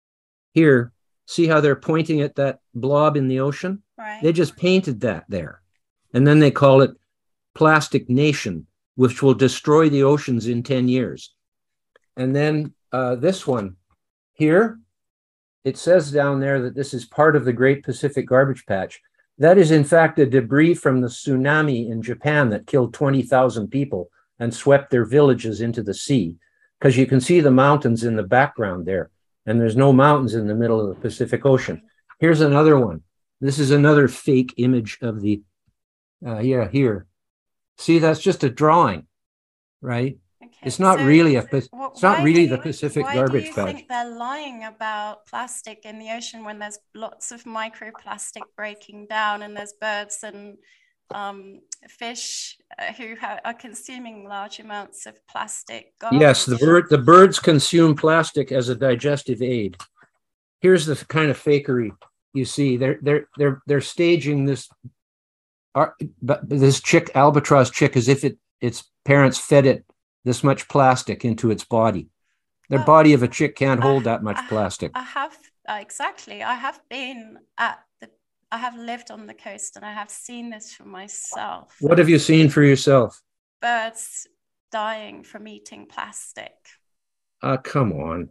Here, see how they're pointing at that blob in the ocean? Right. They just painted that there. And then they call it Plastic Nation, which will destroy the oceans in ten years. And then uh, this one here, it says down there that this is part of the Great Pacific Garbage Patch. That is, in fact, a debris from the tsunami in Japan that killed twenty thousand people and swept their villages into the sea. Because you can see the mountains in the background there, and there's no mountains in the middle of the Pacific Ocean. Here's another one. This is another fake image of the, uh, yeah, here. See, that's just a drawing, right? Okay. It's not So, really a, wh- it's why not really do the you- Pacific why garbage do you patch. think they're lying about plastic in the ocean when there's lots of microplastic breaking down and there's birds and um, fish uh, who ha- are consuming large amounts of plastic garbage? Yes, the bird, the birds consume plastic as a digestive aid. Here's the kind of fakery you see. They're they're they're they're staging this, uh, but this chick, albatross chick, as if it its parents fed it this much plastic into its body. The Well, body of a chick can't hold I- that much I- plastic. I have uh, exactly. I have been at the. I have lived on the coast and I have seen this for myself. What have you seen for yourself? Birds dying from eating plastic. Uh, come on.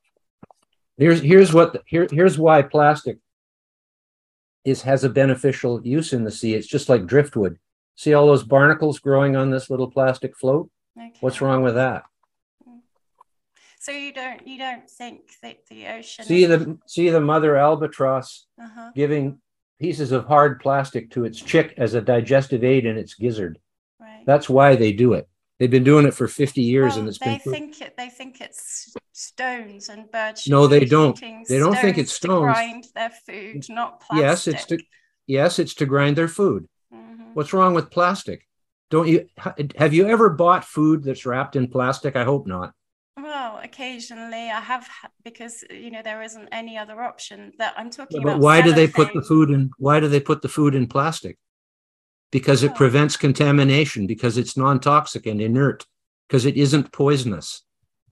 Here's here's what here here's why plastic is has a beneficial use in the sea. It's just like driftwood. See all those barnacles growing on this little plastic float? Okay. What's wrong with that? So you don't you don't think that the ocean? See the see the mother albatross Uh-huh. giving pieces of hard plastic to its chick as a digestive aid in its gizzard. Right. That's why they do it. They've been doing it for fifty years, Well, and it's they been pro- think it. They think it's stones and birds. should No, they be don't. eating They don't think it's to stones. grind their food, not plastic. yes, it's to yes, it's to grind their food. Mhm. What's wrong with plastic? Don't you have you ever bought food that's wrapped in plastic? I hope not. Well, occasionally I have ha- because you know there isn't any other option. That I'm talking But about. why do they put the cellophane. food in why do they put the food in plastic? Because it Oh. prevents contamination, because it's non-toxic and inert, because it isn't poisonous.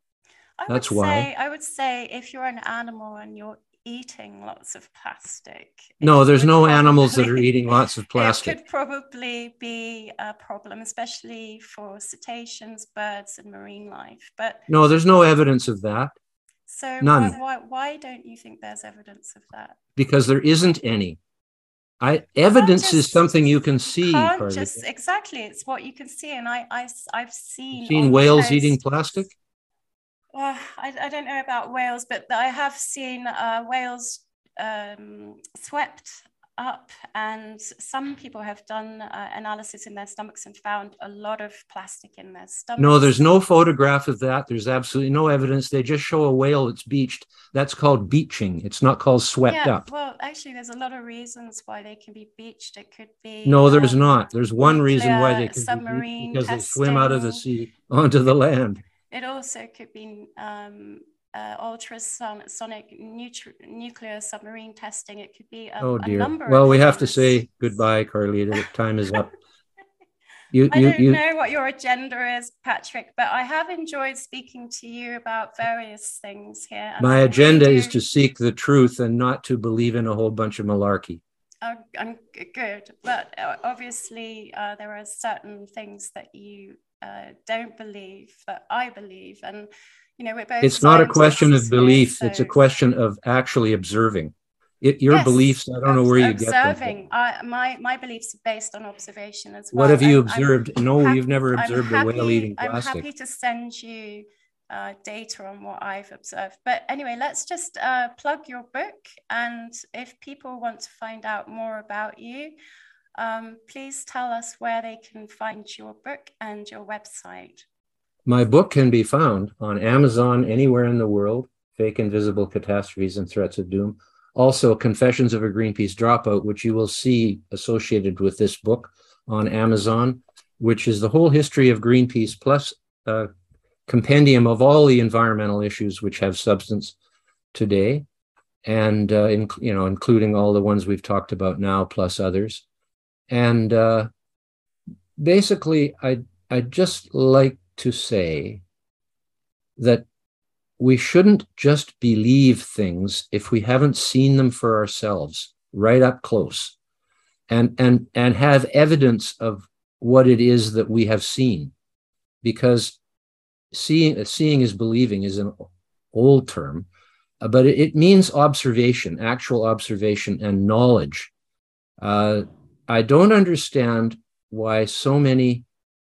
I That's would why. say I would say if you're an animal and you're eating lots of plastic. No, it there's would no animals that are probably- eating lots of It plastic. could probably be a problem, especially for cetaceans, birds, and marine life. But No, there's no evidence of that, so None. Why, why why don't you think there's evidence of that? because there isn't any. I evidence is just- something you can see. Can't Carly. just exactly. It's what you can see, and I I I've seen. You've seen on the whales coast- eating plastic? Well, I, I don't know about whales, but I have seen uh, whales um, swept up, and some people have done uh, analysis in their stomachs and found a lot of plastic in their stomachs. No, there's no photograph of that. There's absolutely no evidence. They just show a whale that's beached. That's called beaching. It's not called swept Yeah, up. well, actually, there's a lot of reasons why they can be beached. It could be No, there's um, not. There's one reason why they nuclear can be beached, submarine because they swim out of the testing. sea onto the land. It also could be um, uh, ultrasonic nutri- nuclear submarine testing. It could be a, Oh a dear. number Well, of we have to things. say goodbye, Carlita. Time is up. You, I you, don't you. know what your agenda is, Patrick, but I have enjoyed speaking to you about various things here. and My I really agenda is do- to seek the truth and not to believe in a whole bunch of malarkey. Oh, I'm g- good, but uh, obviously uh, there are certain things that you uh, don't believe that I believe, and you know, we're both It's not a question of scientists belief. here, It's a so- question of actually observing. It, your Yes, beliefs, I don't know where you get them from. observing. I, my my beliefs are based on observation as well. What have you and I'm observed? No, hap- you've never I'm observed a happy- whale eating I'm plastic. happy to send you uh, data on what I've observed. But anyway, let's just uh, plug your book. And if people want to find out more about you, um, please tell us where they can find your book and your website. My book can be found on Amazon anywhere in the world, Fake Invisible Catastrophes and Threats of Doom. Also, Confessions of a Greenpeace Dropout, which you will see associated with this book on Amazon, which is the whole history of Greenpeace plus a compendium of all the environmental issues which have substance today, and uh, in, you know, including all the ones we've talked about now plus others. And uh, basically, I I'd just like to say that we shouldn't just believe things if we haven't seen them for ourselves right up close and, and, and have evidence of what it is that we have seen. Because seeing, seeing is believing is an old term, but it, it means observation, actual observation and knowledge. Uh, I don't understand why so many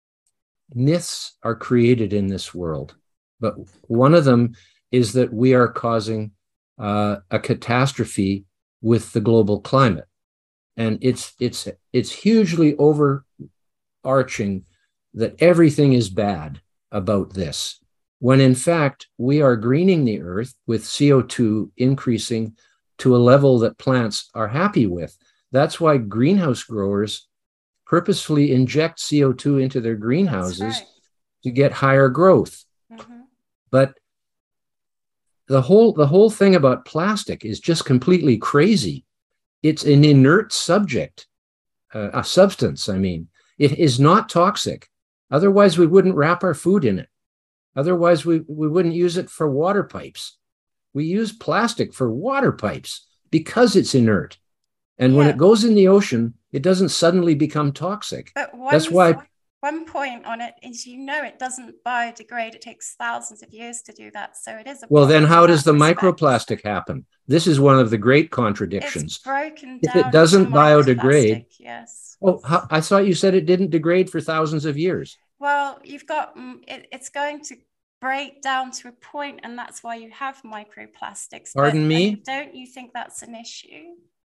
myths are created in this world. But one of them is that we are causing uh, a catastrophe with the global climate. And it's, it's, it's hugely overarching that everything is bad about this, when in fact, we are greening the earth with C O two increasing to a level that plants are happy with. That's why greenhouse growers purposefully inject C O two into their greenhouses right. to get higher growth. Mm-hmm. But the whole the whole thing about plastic is just completely crazy. It's an inert subject, uh, a substance, I mean. It is not toxic. Otherwise, we wouldn't wrap our food in it. Otherwise, we, we wouldn't use it for water pipes. We use plastic for water pipes because it's inert. And Yeah. when it goes in the ocean, it doesn't suddenly become toxic. But one, That's why one point on it is, you know, it doesn't biodegrade. It takes thousands of years to do that. So it is a Well, then problem how in does the that respect. microplastic happen? This is one of the great contradictions. It's broken If down it doesn't into biodegrade, microplastic, yes. oh, how, I thought you said it didn't degrade for thousands of years. Well, you've got, mm, it, it's going to break down to a point, and that's why you have microplastics. Pardon But, me? I mean, don't you think that's an issue?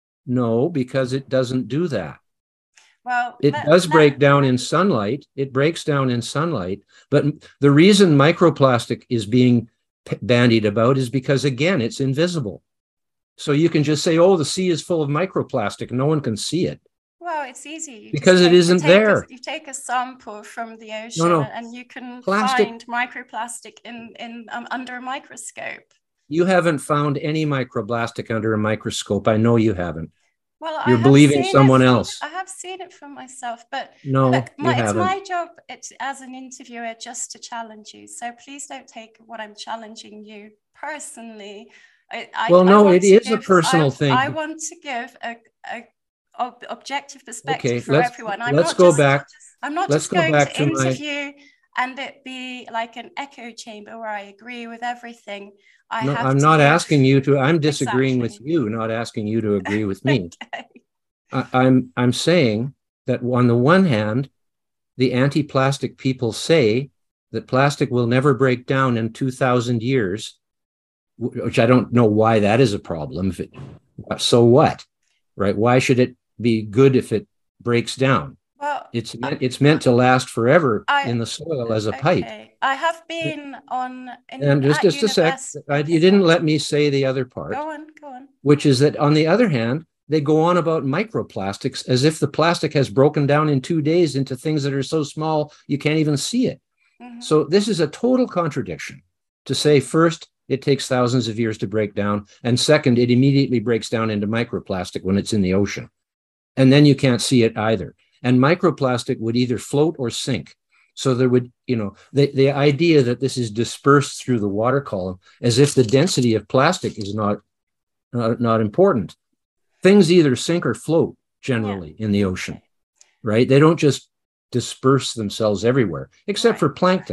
No, because it doesn't do that. Well, It let- does let- break down in sunlight. It breaks down in sunlight. But the reason microplastic is being p- bandied about is because, again, it's invisible. So you can just say, oh, the sea is full of microplastic. No one can see it. Well, it's easy. You just Because it take- you isn't take a- there. you take a sample from the ocean, no. and you can Plastic- find microplastic in, in um, under a microscope. You haven't found any microplastic under a microscope. I know you haven't. Well, I You're have believing seen it someone for- else. I have seen it for myself, but No, look, you my, it's haven't. my job it's, as an interviewer just to challenge you. So please don't take what I'm challenging you personally. I, I, Well, I no, want it to is a give- personal I, thing. I want to give a, a ob- objective perspective Okay, for let's- everyone. I'm let's not go just, back- I'm not let's just go going back to to my- interview and it be like an echo chamber where I agree with everything. I No, have I'm to not give- asking you to. I'm disagreeing with Exactly. you, not asking you to agree with me. Okay. I, I'm I'm saying that on the one hand, the anti-plastic people say that plastic will never break down in two thousand years, wh- which I don't know why that is a problem. If it, so what, right? Why should it be good if it breaks down? Well, It's meant, it's meant to last forever I- in the soil as a pipe. okay. I have been on in, And just at just a sec, university- I, you didn't let me say the other part. Go on, go on. Which is that on the other hand, they go on about microplastics as if the plastic has broken down in two days into things that are so small you can't even see it. Mhm. So this is a total contradiction to say, first, it takes thousands of years to break down, and second, it immediately breaks down into microplastic when it's in the ocean. And then you can't see it either. And microplastic would either float or sink. So there would, you know, the, the idea that this is dispersed through the water column as if the density of plastic is not, not, not important. Things either sink or float generally in the ocean, right? They don't just disperse themselves everywhere, except Right. for plankton.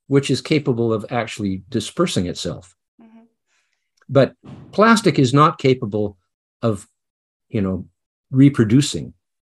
which is capable of actually dispersing itself. Mm-hmm. But plastic is not capable of, you know, reproducing.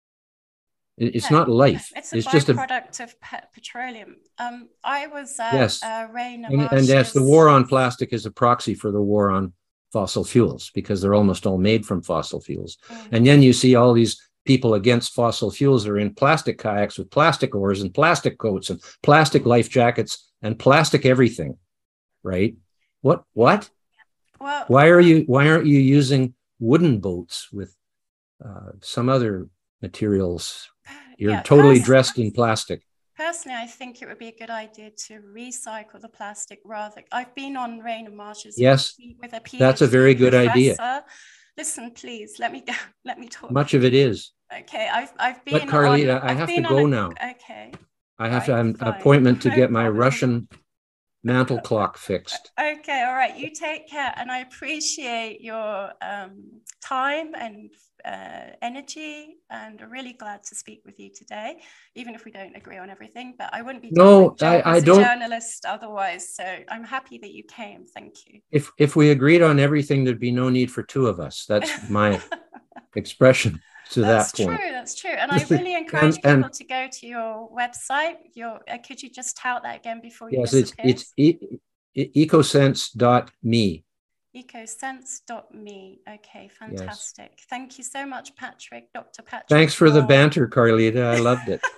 It's No, not life. It's a it's just a byproduct of pe- petroleum. Um, I was at yes, uh, Rainer and, and Marsh's... yes, the war on plastic is a proxy for the war on fossil fuels, because they're almost all made from fossil fuels. Mm. And then you see all these people against fossil fuels are in plastic kayaks with plastic oars and plastic coats and plastic life jackets and plastic everything, right? What? What? Well, why are you? Why aren't you using wooden boats with uh, some other materials? You're yeah, totally pers- dressed in plastic. Personally, I think it would be a good idea to recycle the plastic rather. I've been on Rainer Marsh's yes, with a PhD that's a very good professor. idea. Listen, please, let me go. Let me talk. Much of it is. Okay, I've I've been. But Carlita, on, I I've have to been go a, now. Okay. I have right, to have an fine. appointment to No get my problem. Russian mantle clock fixed. Okay, all right. You take care, and I appreciate your um, time and uh, energy, and I'm really glad to speak with you today, even if we don't agree on everything. But I wouldn't be doing no, my job I, I as a don't. journalist otherwise. So I'm happy that you came. Thank you. If if we agreed on everything, there'd be no need for two of us. That's my expression to That's that point. true. That's true. And I really encourage and, people and, to go to your website. Your uh, could you just tout that again before you yes, disappear? it's it's e- ecosense dot me. ecosense dot me. Okay, fantastic. Yes. Thank you so much, Patrick, Doctor Patrick. Thanks for the Moore. banter, Carlita. I loved it.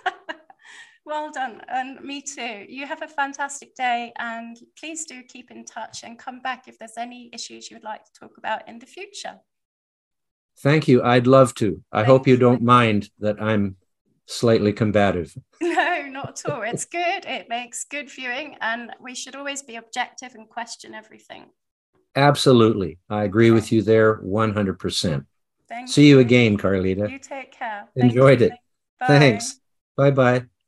Well done. And me too. You have a fantastic day, and please do keep in touch and come back if there's any issues you would like to talk about in the future. Thank you. I'd love to. I Thank hope you you. don't mind that I'm slightly combative. No, not at all. It's good. It makes good viewing, and we should always be objective and question everything. Absolutely. I agree Okay. with you there one hundred percent. Thank See you again, Carlita. You take care. Enjoyed Thank it. Bye. Thanks. Bye-bye.